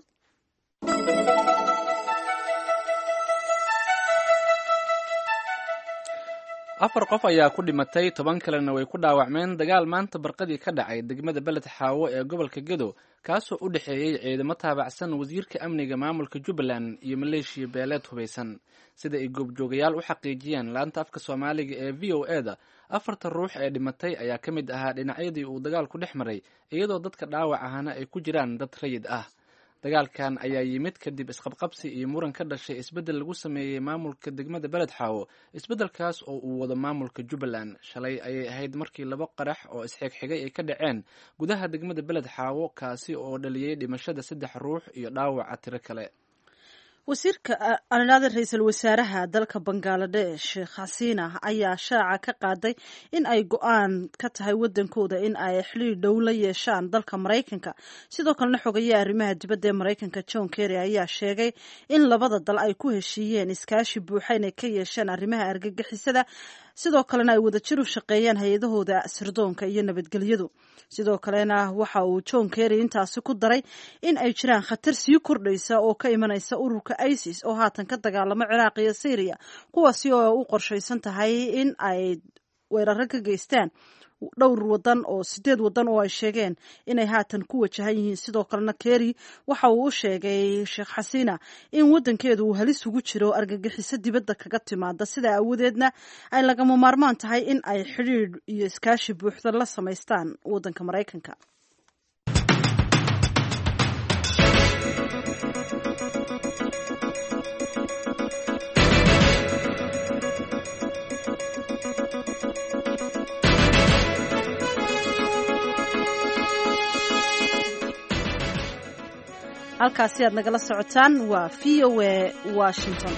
afar qof ayaa ku dhimatay toban kalena way ku dhaawacmeen dagaal maanta barqadii ka dhacay degmada beled xaawo ee gobolka gedo kaasoo u dhexeeyey ciidamo taabacsan wasiirka amniga maamulka jubbaland iyo maleeshiya beeleed hubaysan sida ay goobjoogayaal u xaqiijiyeen laanta afka soomaaliga ee v o e da afarta ruux ee dhimatay ayaa ka mid ahaa dhinacyadii uu dagaalku dhex maray iyadoo dadka dhaawac ahana ay ku jiraan dad rayid ah. dagaalkan ayaa yimid kadib isqabqabsi iyo muran ka dhashay isbeddel lagu sameeyey maamulka degmada beled xaawo isbeddelkaas oo uu wado maamulka jubbaland shalay ayay ahayd markii laba qarax oo isxigxigay ay ka dhaceen gudaha degmada beled xaawo kaasi oo dhaliyey dhimashada saddex ruux iyo dhaawaca tiro kale. wasiirka anadaada ra-iisul wasaaraha dalka bangaladesh sheekh xasiina ayaa shaaca ka qaaday in ay go-aan ka tahay wadankooda in ay xiriir dhow la yeeshaan dalka maraykanka. sidoo kalena xogayaha arrimaha dibadda ee maraykanka john kerry ayaa sheegay in labada dal ay ku heshiiyeen iskaashi buuxa inay ka yeesheen arrimaha argagixisada sidoo kalena ay wadajir u shaqeeyaan hay-adahooda sirdoonka iyo nabadgelyadu. sidoo kalena waxa uu john kerry intaasi ku daray in ay jiraan khatar sii kordhaysa oo ka imanaysa ururka isis oo haatan ka dagaalamo ciraaq iyo syria kuwaasi oo u qorshaysan tahay in ay weeraro ka geystaan dhowr wadan oo sideed wadan oo ay sheegeen inay haatan ku wajahan yihiin. sidoo kalena kerry waxa uu u sheegay sheekh xasiina in wadankeedu uu halis ugu jiro argagixiso dibadda kaga timaada sidaa awadeedna ay lagama maarmaan tahay in ay xidhiidh iyo iskaashi buuxda la samaystaan wadanka maraykanka. halkaasi aad nagala socotaan waa v o a washington.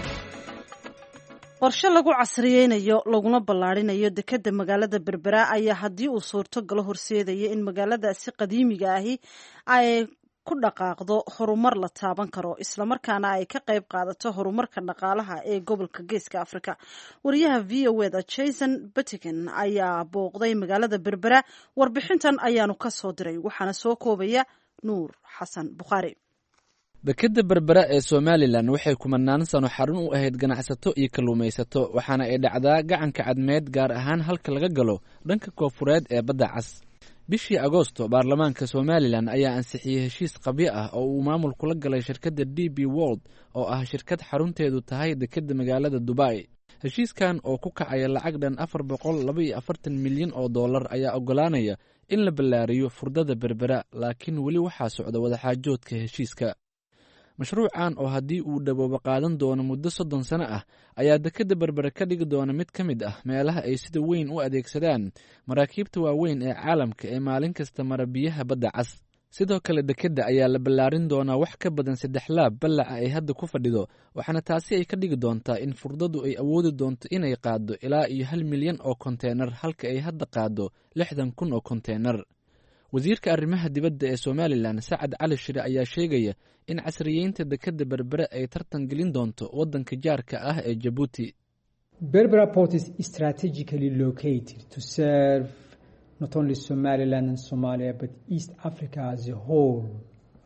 qorshe lagu casriyeynayo laguna ballaarinayo dekedda magaalada berbera ayaa haddii uu suurto galo horseedaya in magaaladaasi qadiimiga ahi ay ku dhaqaaqdo horumar la taaban karo islamarkaana ay ka qayb qaadato horumarka dhaqaalaha ee gobolka geeska afrika. wariyaha v o e da jason batigan ayaa booqday magaalada berbera warbixintan ayaanu ka soo diray waxaana soo koobaya nuur xasan bukhaari. dekedda berbera ee somalilan waxay kumanaan sano xarun u ahayd ganacsato iyo kalluumaysato waxaana ay dhacdaa gacanka cadmeed gaar ahaan halka laga galo dhanka koofureed ee badda cas. bishii agoosto baarlamaanka somalilan ayaa ansixiyey heshiis qabyo ah oo uu maamul kula galay shirkadda d b world oo ah shirkad xarunteedu tahay dekedda magaalada dubai. heshiiskan oo ku kacaya lacag dhan afar boqol laba iyo afartan milyan oo dollar ayaa oggolaanaya in la ballaariyo furdada berbera laakiin weli waxaa socda wadaxaajoodka heshiiska. mashruucan oo haddii uu dhawooba qaadan doono muddo soddon sano ah ayaa dekedda berbere ka dhigi doona mid ka mid ah meelaha ay sida weyn u adeegsadaan maraakiibta waaweyn ee caalamka ee maalin kasta mara biyaha badda cas. sidoo kale dekedda ayaa la ballaarin doonaa wax ka badan saddex laab ballaca ay hadda ku fadhido waxaana taasi ay ka dhigi doontaa in furdadu ay awoodi doonto inay qaaddo ilaa iyo hal milyan oo konteenar halka ay hadda qaaddo lixdan kun oo konteenar. wasiirka arrimaha dibadda ee somalilan sacad cali shire ayaa sheegaya in casriyeynta dekedda berbere ay tartan gelin doonto waddanka jaarka ah ee jabuuti. Berbera port is strategically located to serve not only Somaliland and Somalia but East Africa as a whole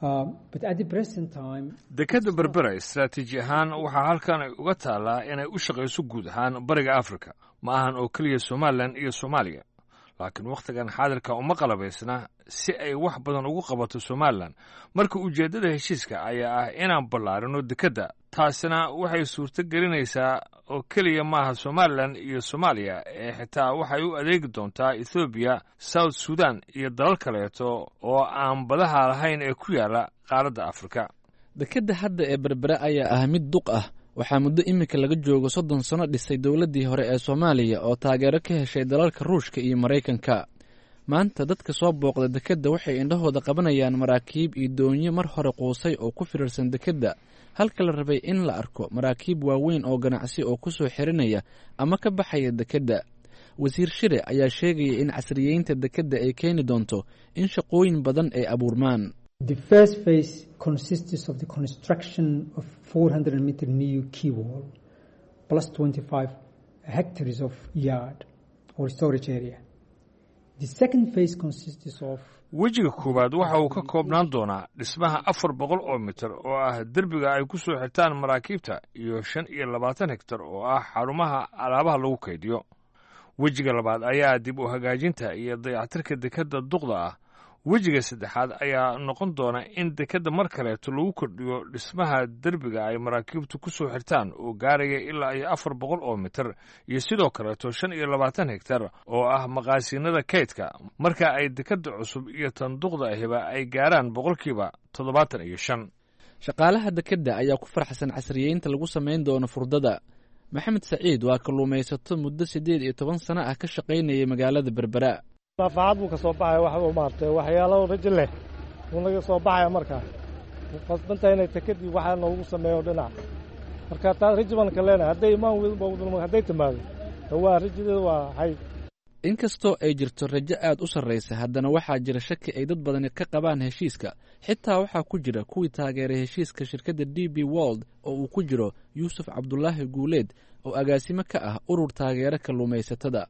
dekadda berbera istaraatiiji ahaan waxaa halkan ay uga taallaa inay u shaqayso guud ahaan bariga afrika ma ahan oo keliya somalilan iyo soomaaliya laakiin wakhtigan xaadirka uma qalabaysna si ay wax badan ugu qabato somalilan marka ujeeddada heshiiska ayaa ah inaan ballaarino dekedda taasina waxay suurto gelinaysaa oo keliya maaha somalilan iyo soomaaliya ee xitaa waxay u adeegi doontaa ethoobiya south sudan iyo dalal kaleeto oo aan badaha lahayn ee ku yaala qaaradda afrika dekedda hadda ee berbere ayaa ah mid duq ah waxaa muddo iminka laga joogo soddon sano dhisay dowladdii hore ee soomaaliya oo taageero ka heshay dalalka ruushka iyo maraykanka maanta dadka soo booqda dekedda waxay indhahooda qabanayaan maraakiib iyo doonyo mar hore quusay oo ku firirsan dekedda halka la rabay in la arko maraakiib waaweyn oo ganacsi oo ku soo xirinaya ama ka baxaya dekedda wasiir shire ayaa sheegaya in casriyeynta dekedda ay keeni doonto in shaqooyin badan ay abuurmaan The first phase consists of the construction of four hundred meter new quay wall plus twenty-five hectares of yard or storage area. The second phase consists of wejiga koowaad waxa uu ka koobnaan doonaa dhismaha afar boqol oo mitir oo ah derbiga ay ku soo xirtaan maraakiibta iyo shan iyo labaatan hektar oo ah xarumaha alaabaha lagu kaydiyo wejiga labaad ayaa dib u hagaajinta iyo dayactirka dekedda duqda ah wejiga saddexaad ayaa noqon doona in dekedda mar kaleeto lagu kordhiyo dhismaha derbiga ay maraakiibtu ku soo xirtaan oo gaaraya ilaa iyo afar boqol oo mitir iyo sidoo kaleeto shan iyo labaatan hektar oo ah maqaasiinada kaydka marka ay dekedda cusub iyo tan duqda ahiba ay gaaraan boqolkiiba toddobaatan iyo shan shaqaalaha dekedda ayaa ku farxsan casriyeynta lagu samayn doono furdada maxamed saciid waa kalluumaysato muddo siddeed iyo toban sano ah ka shaqaynayay magaalada berbera faacad buu ka soo baxaya wax uu maartay waxyaalo rajo leh uu naga soo baxaya markaa qasbanta inay takadii waxa noogu sameeyo dhinac marka taa rajo baan ka leenahay hadday imaan weyn hadday timaado waa rajadeeda waa hay inkastoo ay jirto rajo aad u sarraysa haddana waxaa jira shaki ay dad badani ka qabaan heshiiska xitaa waxaa ku jira kuwii taageeray heshiiska shirkadda d b world oo uu ku jiro yuusuf cabdulaahi guuleed oo agaasimo ka ah urur taageero kalluumaysatada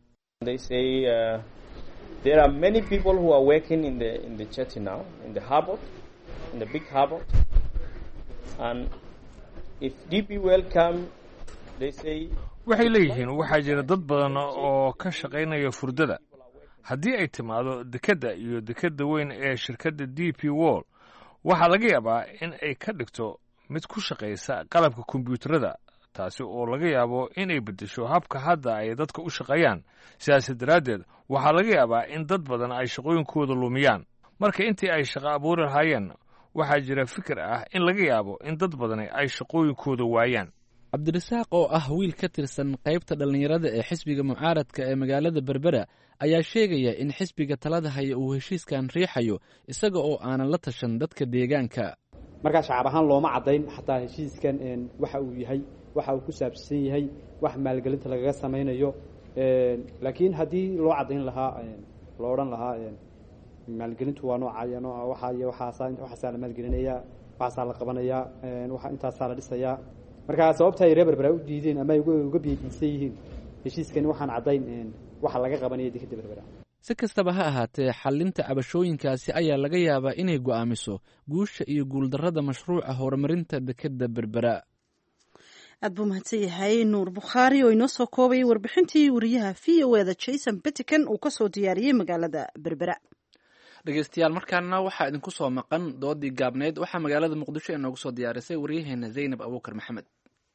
There are many people who are working in the in the jetty now, in the harbour, in the big harbour. And if D P welcome, they say waxay leeyihiin waxaa jira dad badan oo ka shaqaynaya furdada haddii ay timaado dekedda iyo dekedda weyn ee shirkadda d p wall waxaa laga yaabaa in ay ka dhigto mid ku shaqaysa qalabka kombiyuutarada taasi oo laga yaabo inay beddesho habka hadda ay dadka u shaqeeyaan sidaas daraaddeed waxaa laga yaabaa in dad badan ay shaqooyinkooda lumiyaan marka intii ay shaqo abuuri lahaayeen waxaa jira fikir ah in laga yaabo in dad badani ay shaqooyinkooda waayaan cabdirasaaq oo ah wiil ka tirsan qaybta dhallinyarada ee xisbiga mucaaradka ee magaalada berbera ayaa sheegaya in xisbiga talada haya uu heshiiskan riixayo isaga oo aanan la tashan dadka deegaanka markaa shacab ahaan looma caddayn xataa heshiiskan waxa uu yahay waxa uu ku saabsan yahay wax maalgelinta lagaga samaynayo laakiin haddii loo caddayn lahaa loo odhan lahaa maalgelintu waa noocaya nooca waxaa iyo waxaasaa waxaasaa la maalgelinayaa waxaasaa la qabanayaa waxa intaasaa la dhisayaa markaa sababta ay reer berbera u diideen ama ay uga biyadiisan yihiin heshiiskani waxaan caddayn waxa laga qabanaya dekedda berbera si kastaba ha ahaatee xallinta cabashooyinkaasi ayaa laga yaabaa inay go'aamiso guusha iyo guuldarrada mashruuca horumarinta dekedda berbera aad buu mahadsan yahay nuur bukhaari oo inoo soo koobayay warbixintii wariyaha v o eda jason betican uu ka soo diyaariyey magaalada berbera dhegeystayaal markaana waxaa idinku soo maqan doodii gaabneyd waxaa magaalada muqdisho ee noogu soo diyaarisay waryaheena zaynab abuukar maxamed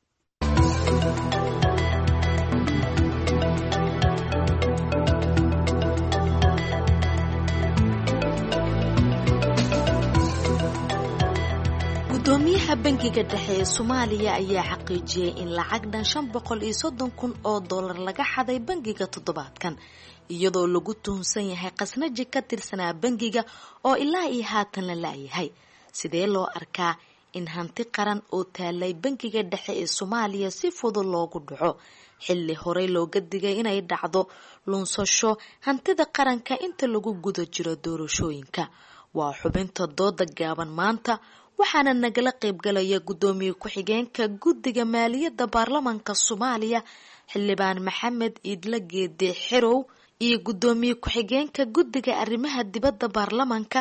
gudoomiyaha bangiga dhexe ee soomaaliya ayaa xaqiijiyey in lacag dhan shan boqol iyo soddon kun oo dollar laga xaday bangiga toddobaadkan iyadoo lagu tuhunsan yahay khasnaji ka tirsanaa bangiga oo ilaa iyo haatan la laayahay sidee loo arkaa in hanti qaran oo taalay bangiga dhexe ee soomaaliya si fudud loogu dhaco xilli horey looga digay inay dhacdo lunsasho hantida qaranka inta lagu guda jiro doorashooyinka waa xubinta dooda gaaban maanta waxaana nagala qaybgalaya gudoomiye ku-xigeenka guddiga maaliyadda baarlamaanka soomaaliya xildhibaan maxamed iidla geede xerow iyo gudoomiye ku-xigeenka guddiga arrimaha dibadda baarlamaanka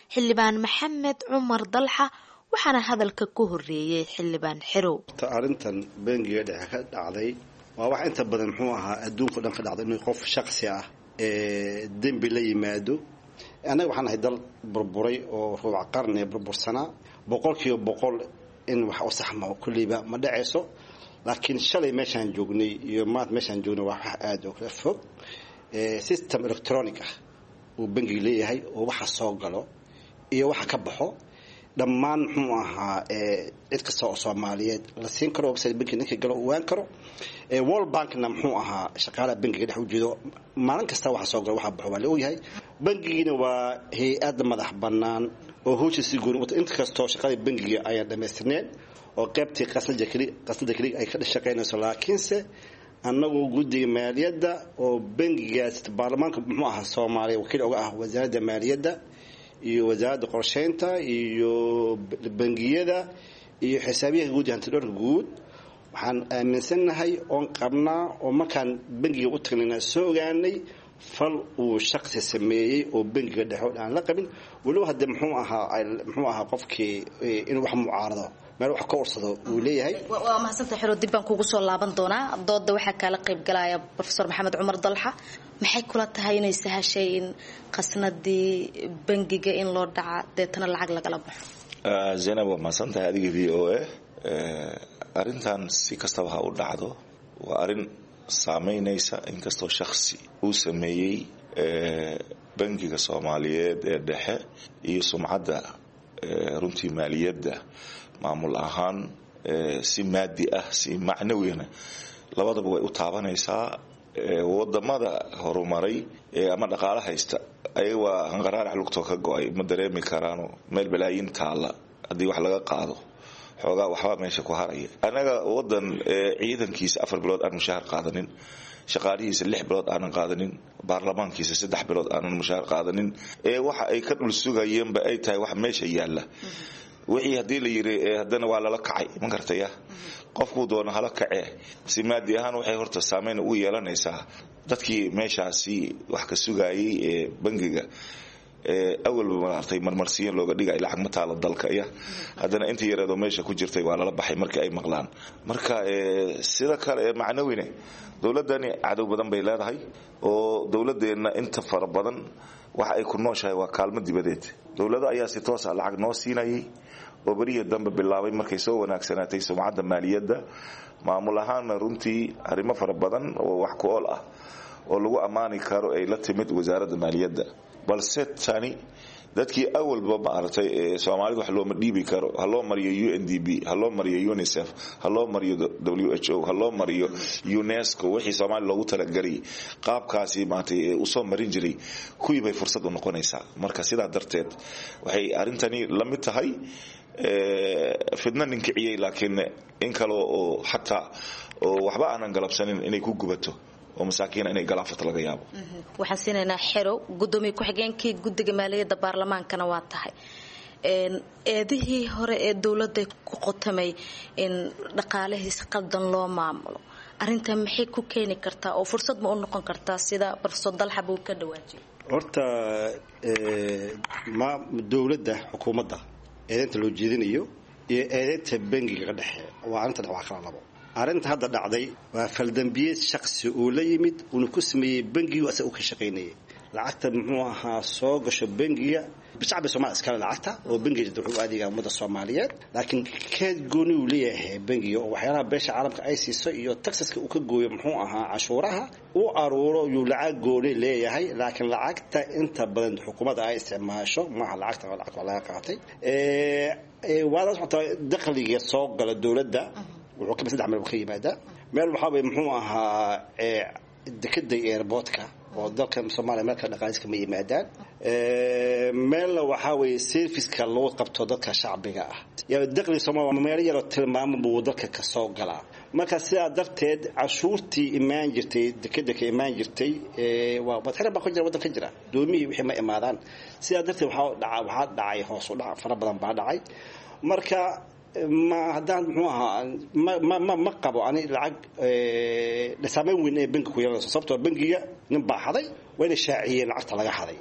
xildhibaan maxamed cumar dalxa waxaana hadalka ku horeeyay xildhibaan xirow. arrintan bangiga dhexe ka dhacday waa wax inta badan muxuu ahaa adduunka dhan ka dhacday in qof shakhsi ah ee dembi la yimaado. anaga waxaan ahay dal burburay oo ruuc qarni burbursanaa boqolkiiba boqol in wax u saxmo kulliba ma dhacayso, laakiin shalay meeshaan joognay iyo maanta meeshaan joognay waa wax aad u kala fog. system electronic ah oo bangiga leeyahay oo waxa soo galo iyo waxa ka baxo dhammaan muxuu ahaa cid kasta oo Soomaaliyeed la siin karo oo bangiga ninka galo u waan karo. World Bankna muxuu ahaa shaqaalaha bangiga dhex u jeedo maalin kasta waxa soo galo waxa baxo waa la ogyahay. Bangigina waa hay'ad madax bannaan oo howshiisa gooni u tahay inta kastoo shaqada bangiga ay dhameystirneen oo qaybtii qasnada kali qasnada kali ay ka shaqeynayso, laakiinse annagu guddiga maaliyadda oo bangigaas baarlamaanka muxuu ahaa Soomaaliya wakiil uga ah wasaaradda maaliyadda iyo wasaaradda qorsheynta iyo bangiyada iyo xisaabiyaha guud ee hantidhowrka guud waxaan aaminsanahay oon qabnaa oo markaan bangiga u tagnayna soo ogaanay fal uu shakhsi sameeyey oo bangiga dhexe aan la qabin walow hadda muxuu ahaa muxuu ahaa qofkii inuu wax mucaarado meel wax ka ursado uu leeyahay. waa mahadsantahay xiro, dib baan kugu soo laaban doonaa. dooda waxaa kala qayb galaya professor maxamed cumar dalxa. maxay kula tahay inay sahashay in qasnadii bangiga in loo dhaca deetana lacag lagala baxo? zainab waa mahadsantahay adiga v o a. arrintan si kastaba ha u dhacdo waa arrin saameynaysa inkastoo shakhsi uu sameeyey bangiga Soomaaliyeed ee dhexe iyo sumcadda runtii maaliyadda maamul ahaan si maadi ah si macnawiyana labadaba way u taabanaysaa. wadamada horumaray ama dhaqaale haysta ayaga waa hanqaraarax lugtoo ka go'ay ma dareemi karaano meel balaayin taala haddii wax laga qaado xoogaa waxba meesha ku haraya. anaga wadan ciidankiisa afar bilood aan mushaar qaadanin, shaqaalihiisa lix bilood aanan qaadanin, baarlamaankiisa saddex bilood aanan mushaar qaadanin, ee waxa ay ka dhul sugayeenba ay tahay wax meesha yaala. wixii hadii la yiri hadana waa lala kacay ma gartaya qofku doona hala kacay si maadi ahaan waxay horta saameyn u yeelanaysaa dadkii meeshaasi wax ka sugayay ee bangiga ee awalba maartay marmarsiin looga dhigay lacag ma taala dalka iyo hadana inta yareedo meesha ku jirtay waa lala baxay markii ay maqlaan. marka sida kale ee macnawine dawladani cadow badan bay leedahay oo dawladeena inta fara badan waxa ay ku nooshahay waa kaalmo dibadeed. dawladda ayaa si toos ah lacag noo siinayay oo bariya dambe bilaabay markay soo wanaagsanaatay sumcadda maaliyadda maamul ahaan runtii arrimo fara badan oo wax ku ool ah oo lagu amaani karo ay la timid wasaaradda maaliyadda. balse tani dadkii awalba maartay ee Soomaalidu wax loo dhiibi karo ha loo mariyo U N D P, ha loo mariyo UNICEF, ha loo mariyo W H O, ha loo mariyo UNESCO wixii Soomaali loogu talagalay qaabkaasi maantay u soo marin jiray kuwii bay fursad u noqonaysaa. marka sidaa darteed waxay arintani la mid tahay ee fidna ninkiciyay laakiin in kale oo xataa oo waxba aanan galabsanin inay ku gubato oo masaakiin inay galaafto laga yaabo. waxaan siinaynaa xero gudoomiye ku-xigeenkii guddiga maaliyadda baarlamaankana waa tahay een eedihii hore ee dawladda ku qotamay in dhaqaalahiisa qaldan loo maamulo arrintan maxay ku keeni kartaa oo fursad ma u noqon kartaa sida professor dalxa buu ka dhawaajiyay? horta ee ma dawladda xukuumadda eedaynta loo jeedinayo iyo eedaynta bangiga dhexe waa arrinta wax kala labo. arrinta hadda dhacday waa faldambiyeed shakhsi uu la yimid uu ku sameeyay bangiga asaga ka shaqeynayay. lacagta muxuu ahaa soo gasho bangiga shacabka Soomaaliya iska lacagta oo bangiga wuxuu adeegaa ummadda Soomaaliyeed, laakiin keed gooni uu leeyahay bangiga oo waxyaalaha beesha caalamka ay siiso iyo taxaska uu ka gooyo muxuu ahaa cashuuraha uu aruuro uu lacag gooni leeyahay. laakiin lacagta inta badan xukuumadda ay isticmaasho ma aha lacagta lacag laga qaatay ee ee wada socota dakhliga soo gala dawladda wuxuu ka saddex meel ka yimaada. meel waxa way muxuu ahaa ee dekada airportka oo dalka Soomaaliya marka dhaqaaliska ma yimaadaan. ee meel waxa way service-ka loo qabto dadka shacbiga ah yaa dakhli Soomaaliya meel yar oo tilmaamo buu dalka ka soo galaa. marka sidaa darteed cashuurtii imaan jirtay dekada ka imaan jirtay ee waa badxira ba ku jira wadanka jira doomiyii wixii ma imaadaan. sidaa darteed waxa dhacay waxa dhacay hoos u dhac fara badan baa dhacay. marka ma hadaan muxuu ahaa ma ma ma qabo ani lacag ee saameyn weyn ee bangiga ku yeelanayso sababtoo bangiga nin baa xaday wayna shaaciyeen lacagta laga xaday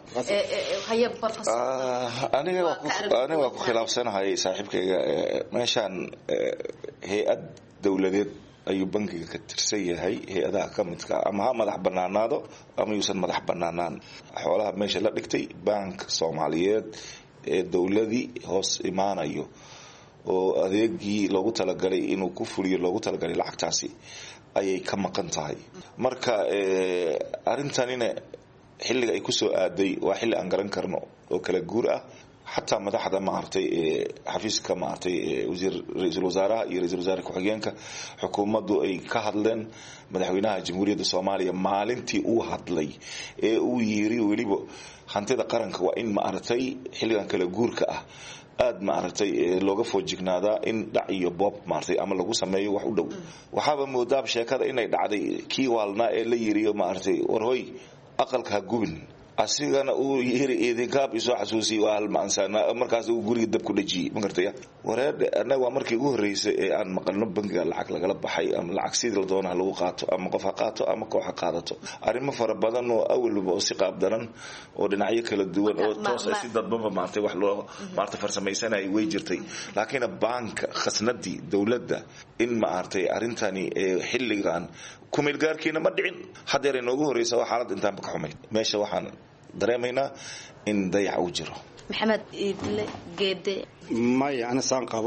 aniga waa ku khilaafsanahay saaxiibkayga meeshaan hay-ad dowladeed ayuu bankiga ka tirsan yahay hay-adaha ka midka ama ha madax banaanaado ama yuusan madax banaanaan xoolaha meesha la dhigtay bank soomaaliyeed ee dowladii hoos imaanayo oo adeegii loogu talagalay inuu ku fuliyo loogu talagalay lacagtaasi ayay ka maqan tahay marka arintanina xilliga ay ku soo aaday waa xilli aan garan karno oo kala guur ah xataa madaxda maartay xafiiska maartay wasiir ra'iisul wasaaraha iyo ra'iisul wasaare ku-xigeenka xukuumaddu ay ka hadleen madaxweynaha jamhuuriyadda Soomaaliya maalintii uu hadlay ee uu yiri waliba hantida qaranka waa in maartay xilligan kala guurka ah aad maartay looga foojignaada in dhac iyo bob maartay ama lagu sameeyo wax u dhow waxaaba moodaa sheekada inay dhacday kii waalna ee la yiriyo maartay warhoy aqalka gubin asigana uu yiri idinkaab isoo xasuusi waa hal maansana markaas uu guriga dab ku dhajiyay magartaya wareed anaga waa markii ugu horeysay ee aan maqalno bangiga lacag lagala baxay ama lacag sidii la doonayo lagu qaato ama qof ha qaato ama koox ha qaadato arrimo fara badan oo awalba oo si qaab daran oo dhinacyo kala duwan oo toos ah si dadba maartay wax loo maartay farsamaysanay way jirtay laakiin bank khasnadii dawladda in maartay arintani xilligan kumeel gaarkiina ma dhicin hadeer inoogu horeysa waa xaalad intaan ka xumay meesha waxaan dareemaynaa in dayac uu jiro maxamed idle geede maya ana saan qabo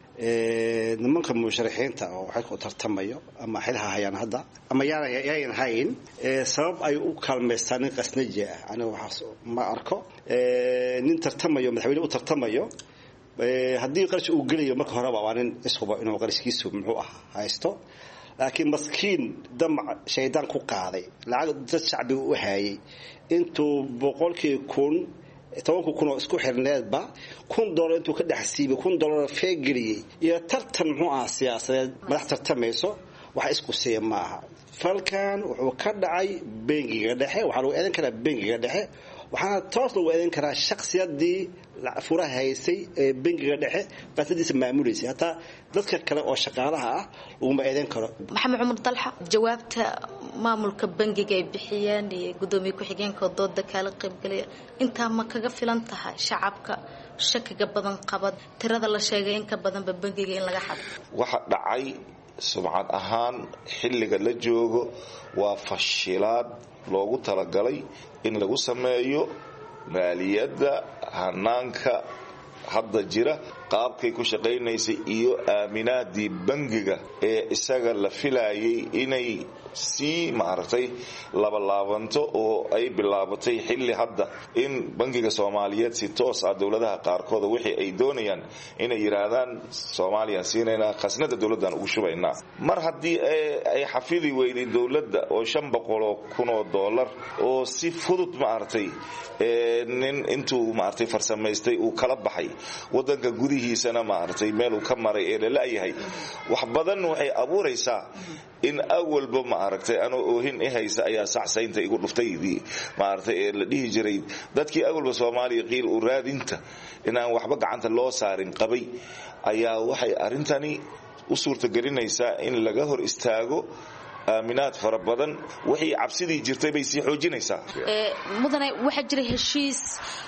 ee nimanka musharaxiinta oo waxay ku tartamayo ama xilha hayaan hadda ama yaayeen hayn ee sabab ay u kalmeystaan qasnaji ah ana waxa ma arko ee nin tartamayo madaxweyne u tartamayo ee hadii qarash uu galiyo marka hore waa nin iskuba inuu qarashkiisu muxuu ah haysto laakiin maskiin damac shaydaan ku qaaday lacag dad shacbi u hayay intuu boqolkii kun toban kun oo isku xirneedba kun dollar intuu ka dhaxsiibay kun dollar feegeliyay iyo tartan muxuu ah siyaasadeed madax tartamayso wax isku siiyay maaha falkan wuxuu ka dhacay bangiga dhexe waxa lagu eedan karaa bangiga dhexe waxaana toos lagu eedan karaa shakhsiyadii furaha haysay ee bangiga dhexe qasadiisa maamulaysa hataa dadka kale oo shaqaalaha ah uma eedan karo maxamed cumar dalxa jawaabta maamulka bangiga ay bixiyeen iyo gudoomiye ku-xigeenka dooda kala qayb galay inta ma kaga filan tahay shacabka shakiga badan qabad tirada la sheegay in ka badan bangiga in laga xado waxa dhacay sumcad ahaan xilliga la joogo waa fashilaad loogu talagalay in lagu sameeyo maaliyadda hanaanka hadda jira qaabkay ku shaqeynaysay iyo aaminaadii bangiga ee isaga la filayay inay si maartay laba laabanto oo ay bilaabatay xilli hadda in bangiga Soomaaliyeed si toos ah dawladaha qaarkood wixii ay doonayaan inay yiraahdaan Soomaaliya siinayna khasnada dawladdan ugu shubaynaa mar haddii ay xafidi weyday dawladda oo shan boqol oo kun oo dollar oo si fudud maartay ee nin intuu maartay farsamaystay uu kala baxay wadanka gudihiisana maartay meel uu ka maray ee la yahay wax badan waxay abuuraysaa in awalba maartay ano oohin ihaysa ayaa saxsaynta igu dhuftaydii maartay ee la dhihi jiray dadkii awalba Soomaaliya qiil u raadinta inaan waxba gacanta loo saarin qabay ayaa waxay arintani u suurta gelinaysaa in laga hor istaago aaminaad fara badan wixii cabsidii jirtay bay sii xoojinaysaa ee mudane waxa jiray heshiis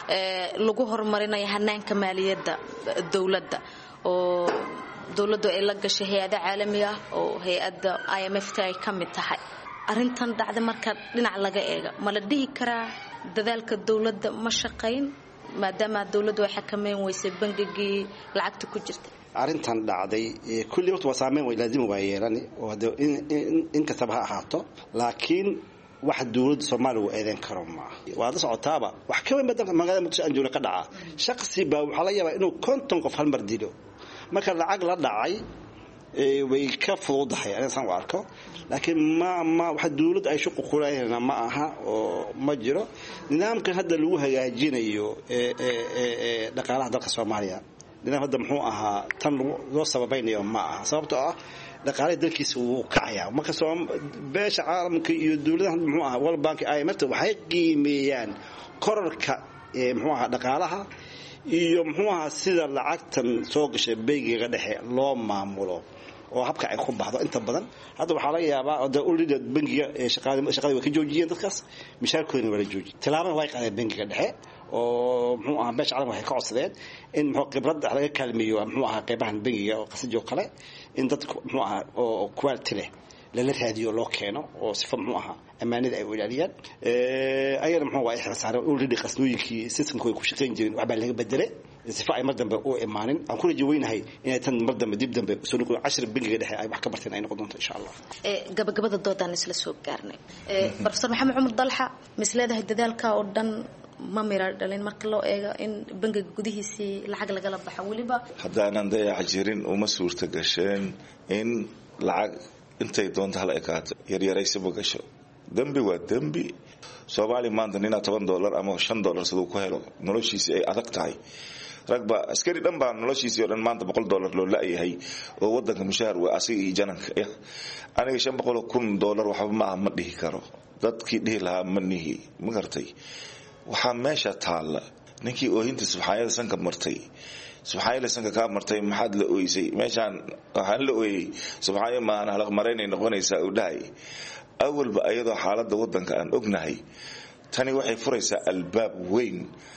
ee lagu horumarinayo hanaanka maaliyadda dawladda oo dawladdu ay la gashay hay'ado caalami ah oo hay'adda I M F ay ka mid tahay arintan dhacda marka dhinac laga eego ma la dhihi karaa dadaalka dawladda ma shaqayn maadaama dawladdu ay xakameyn weysay bangigii lacagta ku jirta arintan dhacday kulli waqti waa saameyn way laazim waa yeelan oo in ka sabaha ahaato laakiin wax dawladda Soomaaliya ay eedan karo ma waa socotaaba wax ka weyn badan magaalada Muqdisho aan joogna ka dhaca shakhsi baa waxa la yaabaa inuu konton qof hal mar dilo marka lacag la dhacay ee way ka fududahay aan u arko laakiin ma ma waxa dawladda ay shaqo ku leeyahay ma aha oo ma jiro nidaamkan hadda lagu hagaajinayo ee ee dhaqaalaha dalka Soomaaliya nidaam hadda muxuu ahaa tan loo sababaynayo ma aha sababtoo ah dhaqaalaha dalkiisa uu kacaya marka soo beesha caalamka iyo dawladaha muxuu ahaa World Bank I M F waxay qiimeeyaan kororka ee muxuu ahaa dhaqaalaha iyo muxuu ahaa sida lacagtan soo gashay bangiga dhexe loo maamulo oo habka ay ku baxdo inta badan hadda waxaa laga yaabaa oo already bangiga shaqada shaqada way ka joojiyeen dadkaas mishaarkoodina waa la joojiyay tilaabana way qaadeen bangiga dhexe oo muxuu ahaa beesha caalamka waxay ka codsadeen in muxuu khibrad laga kaalmeeyo muxuu ahaa qaybahan bangiga oo qasajo kale in dadku muxuu ahaa oo quality leh lala raadiyo loo keeno oo sifa muxuu ahaa amaanada ay ilaaliyaan ee ayana muxuu waa xil saaran already qasnooyinkii systemku ay ku shaqeyn jireen waxba laga bedelay sifa ay mar dambe u imaanin aan ku rajaynahay inay tan mar dambe dib dambe soo noqdo cashir bangiga dhexe ay wax ka barteen ay noqon doonto insha Allah ee gabagabada doodaan isla soo gaarnay ee professor maxamed cumar dalxa misleedahay dadaalka oo dhan ma mira dhalin marka loo eego in bangiga gudihiisii lacag lagala baxo waliba haddaanan dayac jirin uma suurta gasheen in lacag intay doonto hala ekaato yaryaraysiba gasho dembi waa dembi soomaali maanta nina toban dollar ama shan dollar siduu ku helo noloshiisii ay adag tahay ragba askari dhan baa noloshiisii oo dhan maanta boqol dollar loo la-yahay oo wadanka mushaar waa asiga iyo jananka aniga shan boqol kun dollar waxba ma aha ma dhihi karo dadkii dhihi lahaa ma nihi ma gartay waxaa meesha taalla ninkii oohinta subxaayada sanka martay subxaayada sanka ka martay maxaad la ooysay meeshaan waxaan la ooyay subxaayo maana halaq mareynay noqonaysaa u dhahay awalba ayadoo xaaladda wadanka aan ognahay tani waxay furaysaa albaab weyn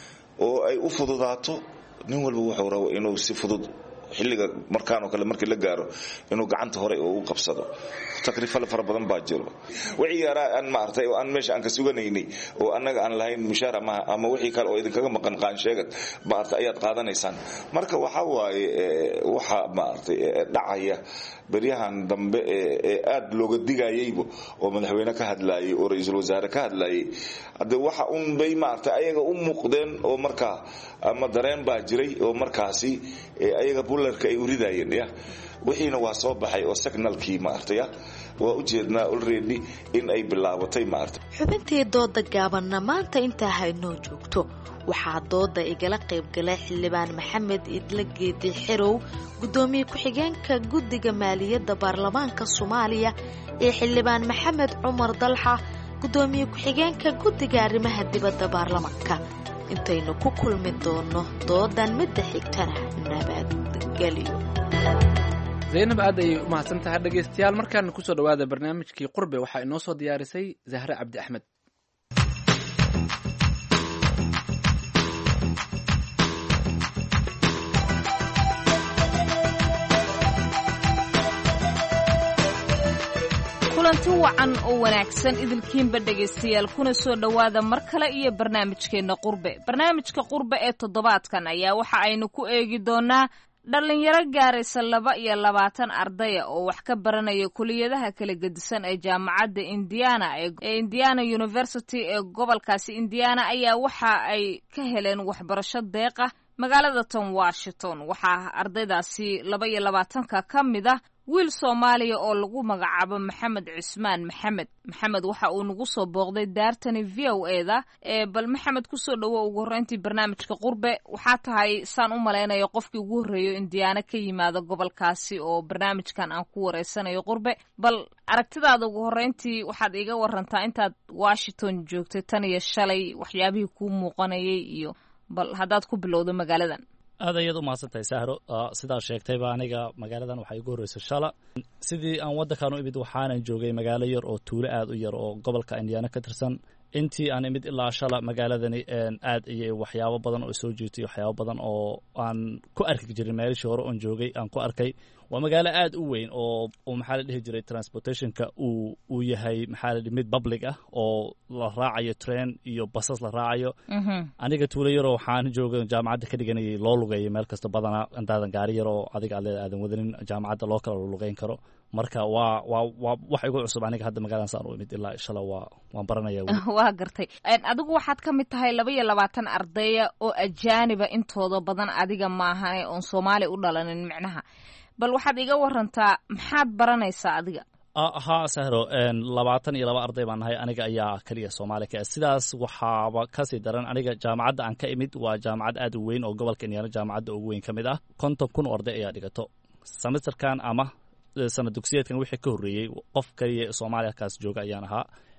oo ay u fududaato nin walba wuxuu rabo inuu si fudud xilliga markaan oo kale markii la gaaro inuu gacanta hore uu qabsado takriifo fara badan baa jiro wixii yara aan maartay oo aan meesha aan ka suganaynay oo annaga aan lahayn mushaar ama ama wixii kale oo idinkaga maqan qaan sheegad maartay ayaad qaadanaysaan marka waxa waaye waxa maartay dhacaya bariyahan dambe ee aad looga digayaybo oo madaxweyne ka hadlayay oo ra'iisul wasaare ka hadlayay hada waxa un bay maartay ayaga u muuqdeen oo marka ama dareen baa jiray oo markaasi ayaga bularka ay uridayeen ya wixiina waa soo baxay oo signalkii maartay waa u jeednaa already in ay bilaabatay maartay xubintii dooda gaabanna maanta inta haynoo joogto waxaa dooda igala qayb galay xildhibaan maxamed idla geedi xirow gudoomiye ku-xigeenka guddiga maaliyadda baarlamaanka Soomaaliya ee xildhibaan maxamed cumar dalxa gudoomiye ku-xigeenka guddiga arrimaha dibadda baarlamaanka intaynu ku kulmi doono doodan midda xigtana nabad galiyo zaynab aad ay u mahadsantahay dhegaystayaal markaan ku soo dhawaada barnaamijkii qurbe waxaa inoo soo diyaarisay Zahra Cabdi Axmed kulanti wacan oo wanaagsan idilkiinba dhegaystayaal kuna soo dhowaada mar kale iyo barnaamijkeenna qurbe barnaamijka qurbe ee toddobaadkan ayaa waxa aynu ku eegi doonaa dhalinyaro gaaraysa laba iyo labaatan ardaya oo wax ka baranaya kuliyadaha kala gedisan ee jaamacadda indiana ee indiana university ee gobolkaasi indiana ayaa waxa ay ka heleen waxbarasho deeqa magaalada tan washington waxaa ardaydaasi laba iyo labaatanka ka mid ah wiil Soomaaliya oo lagu magacaabo Maxamed Cismaan Maxamed Maxamed waxa uu nagu soo booqday daartani V O A da ee bal Maxamed ku soo dhawo ugu horeyntii barnaamijka qurbe waxa tahay saan u maleynayo qofkii ugu horeeyo Indiana ka yimaado gobolkaasi oo barnaamijkan aan ku wareysanayo qurbe bal aragtidaada ugu horeyntii waxaad iga warantaa intaad Washington joogtay tan iyo shalay waxyaabihii ku muuqanayay iyo bal haddaad ku bilowdo magaaladan aad ayaad u mahadsantahay sahro sidaa sheegtayba aniga magaaladan waxay ugu horreysay shala sidii aan waddankan u imid waxaanan joogay magaalo yar oo tuulo aad u yar oo gobolka indiana ka tirsan intii aan imid ilaa shala magaaladani aad ayay waxyaabo badan oo soo jiirtay waxyaabo badan oo aan ku arki jirin meelashii hore oon joogay aan ku arkay waa magaalo aad u weyn oo oo maxaa la dhihi jiray transportationka uu uu yahay maxaa la dhihi mid public ah oo la raacayo train iyo basas la raacayo aniga tuulo yar oo waxaan joogay jaamacadda ka dhiganayay loo lugeeyo meel kasta badanaa intaadan gaari yar oo adiga aad aadan wadanin jaamacadda loo kala lugeyn karo marka waa waa waa wax igu cusub aniga hadda magaaladan saan u imid ilaa inshallah waa waan baranaya waa gartay adigu waxaad ka mid tahay laba iyo labaatan ardaya oo ajaaniba intooda badan adiga maaha oon Soomaali u dhalanin macnaha bal waxaad iga warantaa maxaad baranaysaa adiga haa sahro labaatan iyo laba arday baan nahay aniga ayaa kaliya Soomaali ka sidaas waxaaba kasii daran aniga jaamacadda aan ka imid waa jaamacad aad u weyn oo gobolka Indiana jaamacadda ugu weyn ka mid ah konton kun oo arday ayaa dhigato semesterkan ama sanad dugsiyeedkan wixii ka horreeyay qof kaliya Soomaaliya kaas jooga ayaan ahaa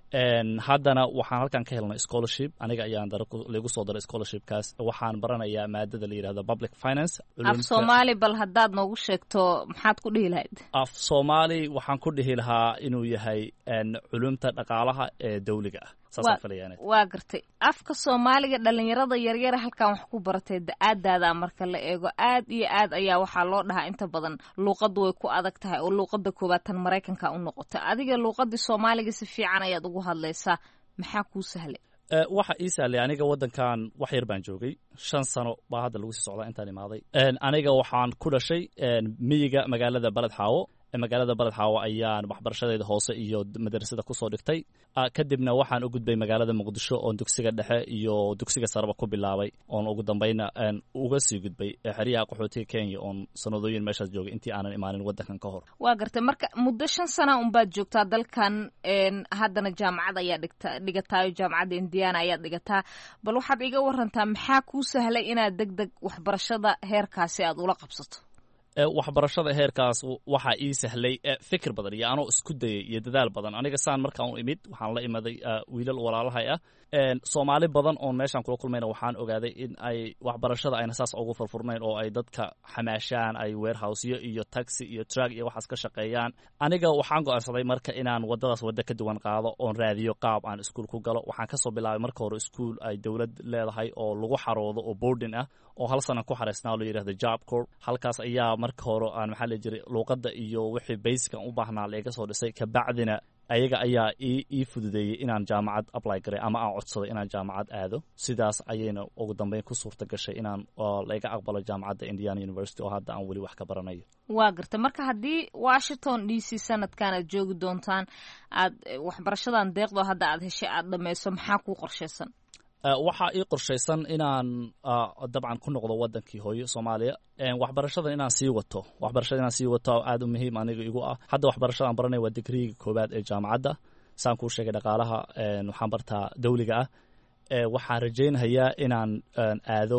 haddana waxaan halkan ka helnay scholarship aniga ayaan lagu soo daray scholarshipkaas waxaan baranayaa maadada la yidhahdo public finance af soomaali bal haddaad noogu sheegto maxaad ku dhihi lahayd af soomaali waxaan ku dhihi lahaa inuu yahay culumta dhaqaalaha ee dawliga ah waa gartay afka soomaaliga dhalinyarada yaryara halkan wax ku baratay da-aadaada marka la eego aad iyo aad ayaa waxaa loo dhahaa inta badan luuqaddu way ku adag tahay oo luuqada koobaad tan maraykanka u noqotay adiga luuqadii soomaaliga si fiican ayaad ugu hadlaysaa maxaa kuu sahlay waxa ii sahlay aniga waddankan wax yar baan joogay shan sano baa hadda lagu sii socdaa intaan imaaday aniga waxaan ku dhashay miyiga magaalada baled xaawo magaalada baled xaawo ayaan waxbarashadeeda hoose iyo madrasada kusoo dhigtay kadibna waxaan u gudbay magaalada muqdisho oon dugsiga dhexe iyo dugsiga sareba ku bilaabay oon ugu dambayna uga sii gudbay xeryaha qaxootiga kenya oon sanadooyin meeshaas joogay intii aanan imaanin waddankan ka hor waa gartay marka muddo shan sana unbaad joogtaa dalkan haddana jaamacad ayaa dhigta dhigataayo jaamacadda indiana ayaad dhigataa bal waxaad iga warantaa maxaa kuu sahlay inaad deg deg waxbarashada heerkaasi aad ula qabsato waxbarashada heerkaas waxaa ii sahlay fikir badan iyo anoo isku dayay iyo dadaal badan aniga saan markaan u imid waxaan la imaday wiilal walaalahay ah soomaali badan oon meeshaan kula kulmayna waxaan ogaaday in ay waxbarashada ayna saas ugu furfurnayn oo ay dadka xamaashaan ay warehousyo iyo taxi iyo truck iyo waxaas ka shaqeeyaan aniga waxaan go'aansaday marka inaan waddadaas wadda ka duwan qaado oon raadiyo qaab aan iskuul ku galo waxaan kasoo bilaabay marka hore iskuul ay dowlad leedahay oo lagu xaroodo oo boarding ah oo hal sana ku xaraysnaa loo yidhahdo job corp halkaas ayaa marka hore aan maxaa la jiray luuqadda iyo wixii basickan u baahnaa laga soo dhisay kabacdina ayaga ayaa ii fududeeyey inaan jaamacad apply garay ama aan codsaday inaan jaamacad aado sidaas ayayna ugu dambeyn ku suurta gashay inaan laga aqbalo jaamacadda indiana university oo hadda aan weli wax ka baranayo waa garta marka haddii washington d c sanadkan aad joogi doontaan aad waxbarashadan deeqdo hadda aad heshay aad dhamayso maxaa kuu qorshaysan waxaa ii qorshaysan inaan dabcan ku noqdo wadankii hooyo soomaaliya waxbarashadan inaan sii wato waxbarashada inaan sii wato aad u muhiim aniga igu ah hadda waxbarashada aan baranay waa digriiga koobaad ee jaamacadda saan kuu sheegay dhaqaalaha waxaan bartaa dawliga ah waxaan rajaynayaa inaan aado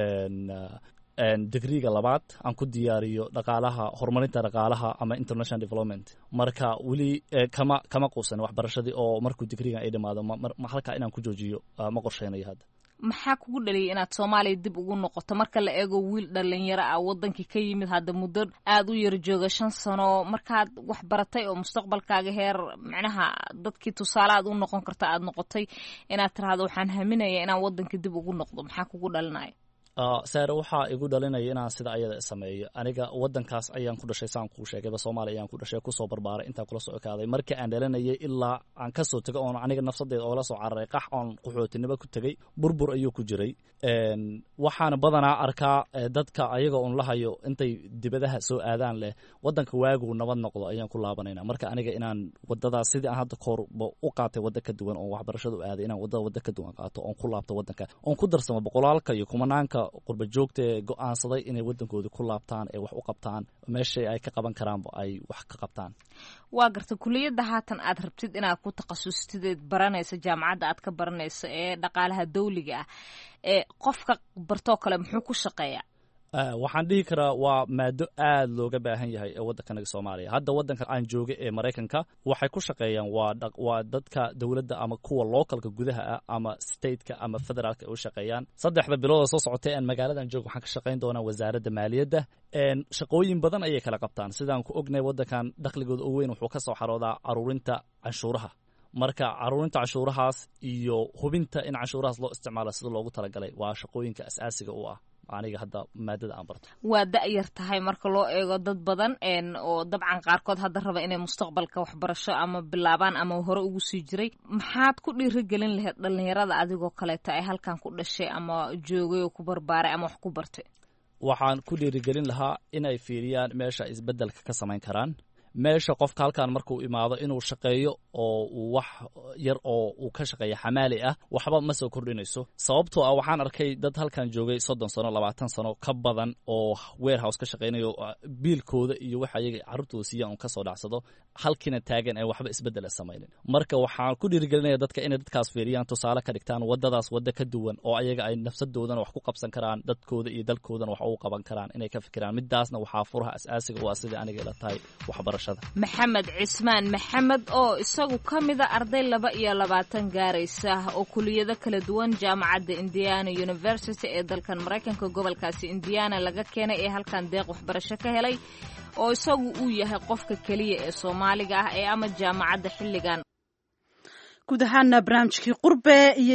digriiga labaad aan ku diyaariyo dhaqaalaha horumarinta dhaqaalaha ama international development marka weli kama kama quusan waxbarashadii oo markuu digriigan ay dhamaado halkaa inaan ku joojiyo ma qorsheynayo hadda maxaa kugu dhaliyay inaad soomaaliya dib ugu noqoto marka la eego wiil dhalinyaro ah wadankii ka yimid hadda muddo aad u yar jooga shan sano markaad wax baratay oo mustaqbalkaaga heer macnaha dadkii tusaale aad u noqon karta aad noqotay inaad tiraahdo waxaan haminaya inaan wadankii dib ugu noqdo maxaa kugu dhalinaya saare waxaa igu dhalinaya inaan sida ayada sameeyo aniga wadankaas ayaan ku dhashay saan kuu sheegayba soomaaliya ayaan ku dhashay kusoo barbaaray intaan kula soo ekaaday markii aan dhalanayay ilaa aan ka soo tegay oon aniga nafsadeeda oola soo cararay qax oon qaxootinimo ku tegey burbur ayuu ku jiray waxaana badanaa arkaa dadka ayaga oon lahayo intay dibadaha soo aadaan leh wadanka waagu nabad noqdo ayaan ku laabanayna marka aniga inaan wadadaas sidii aan hadda koorba u qaatay wadda ka duwan oon waxbarashada u aaday inaan wadada wadda ka duwan qaato oon ku laabto wadanka oon ku darsamo boqolaalka iyo kumanaanka qurba joogta ee go'aansaday inay waddankooda ku laabtaan ee wax u qabtaan meeshay ay ka qaban karaanba ay wax ka qabtaan waa garta kuliyadda haatan aad rabtid inaad ku takhasustideed baranaysa jaamacadda aad ka baranayso ee dhaqaalaha dawliga ah ee qofka bartoo kale muxuu ku shaqeeyaa waxaan dhihi karaa waa maado aad looga baahan yahay ee waddankanaga soomaaliya hadda waddanka aan joogay ee maraykanka waxay ku shaqeeyaan waa waa dadka dowladda ama kuwa localka gudaha ah ama stateka ama federaalka ay u shaqeeyaan saddexda bilooda soo socotay aan magaaladan joog waxaan ka shaqayn doonaa wasaaradda maaliyadda shaqooyin badan ayay kala qabtaan sidaan ku ognay waddankan dakhligooda ugu weyn wuxuu ka soo xaroodaa caruurinta canshuuraha marka caruurinta canshuurahaas iyo hubinta in canshuurahaas loo isticmaalo sida loogu talagalay waa shaqooyinka asaasiga u ah aniga hadda maadada aan barto waa da-yar tahay marka loo eego dad badan oo dabcan qaarkood hadda raba inay mustaqbalka waxbarasho ama bilaabaan ama hore ugu sii jiray maxaad ku dhiirigelin lahayd dhalinyarada adigoo kaleeto ay halkan ku dhashay ama joogay oo ku barbaaray ama wax ku bartay waxaan ku dhiirigelin lahaa inay fiiriyaan meesha isbeddelka ka samayn karaan meesha qofka halkan markuu imaado inuu shaqeeyo oo uu wax yar oo uu ka shaqeeya xamaali ah waxba ma soo kordhinayso sababtoo ah waxaan arkay dad halkan joogay soddon sano labaatan sano ka badan oo warehouse ka shaqaynayo biilkooda iyo waxa ayaga carruurtooda siiyaan un ka soo dhacsado halkiina taagan ee waxba isbeddel samaynin marka waxaan ku dhiirigelinaya dadka inay dadkaas fiiriyaan tusaale ka dhigtaan waddadaas wadda ka duwan oo ayaga ay nafsadoodana wax ku qabsan karaan dadkooda iyo dalkoodana wax ugu qaban karaan inay ka fikiraan midaasna waxaa furaha asaasiga u ah sidai aniga ila tahay waxbarasho waxbarashada. maxamed cismaan maxamed oo isagu ka mida arday laba iyo labaatan gaaraysa oo kuliyado kala duwan jaamacadda indiana university ee dalkan maraykanka gobolkaasi indiana laga keenay ee halkan deeq waxbarasho ka helay oo isagu uu yahay qofka keliya ee soomaaliga ah ee ama jaamacadda xilligan guud ahaana barnaamijkii qurbe iyo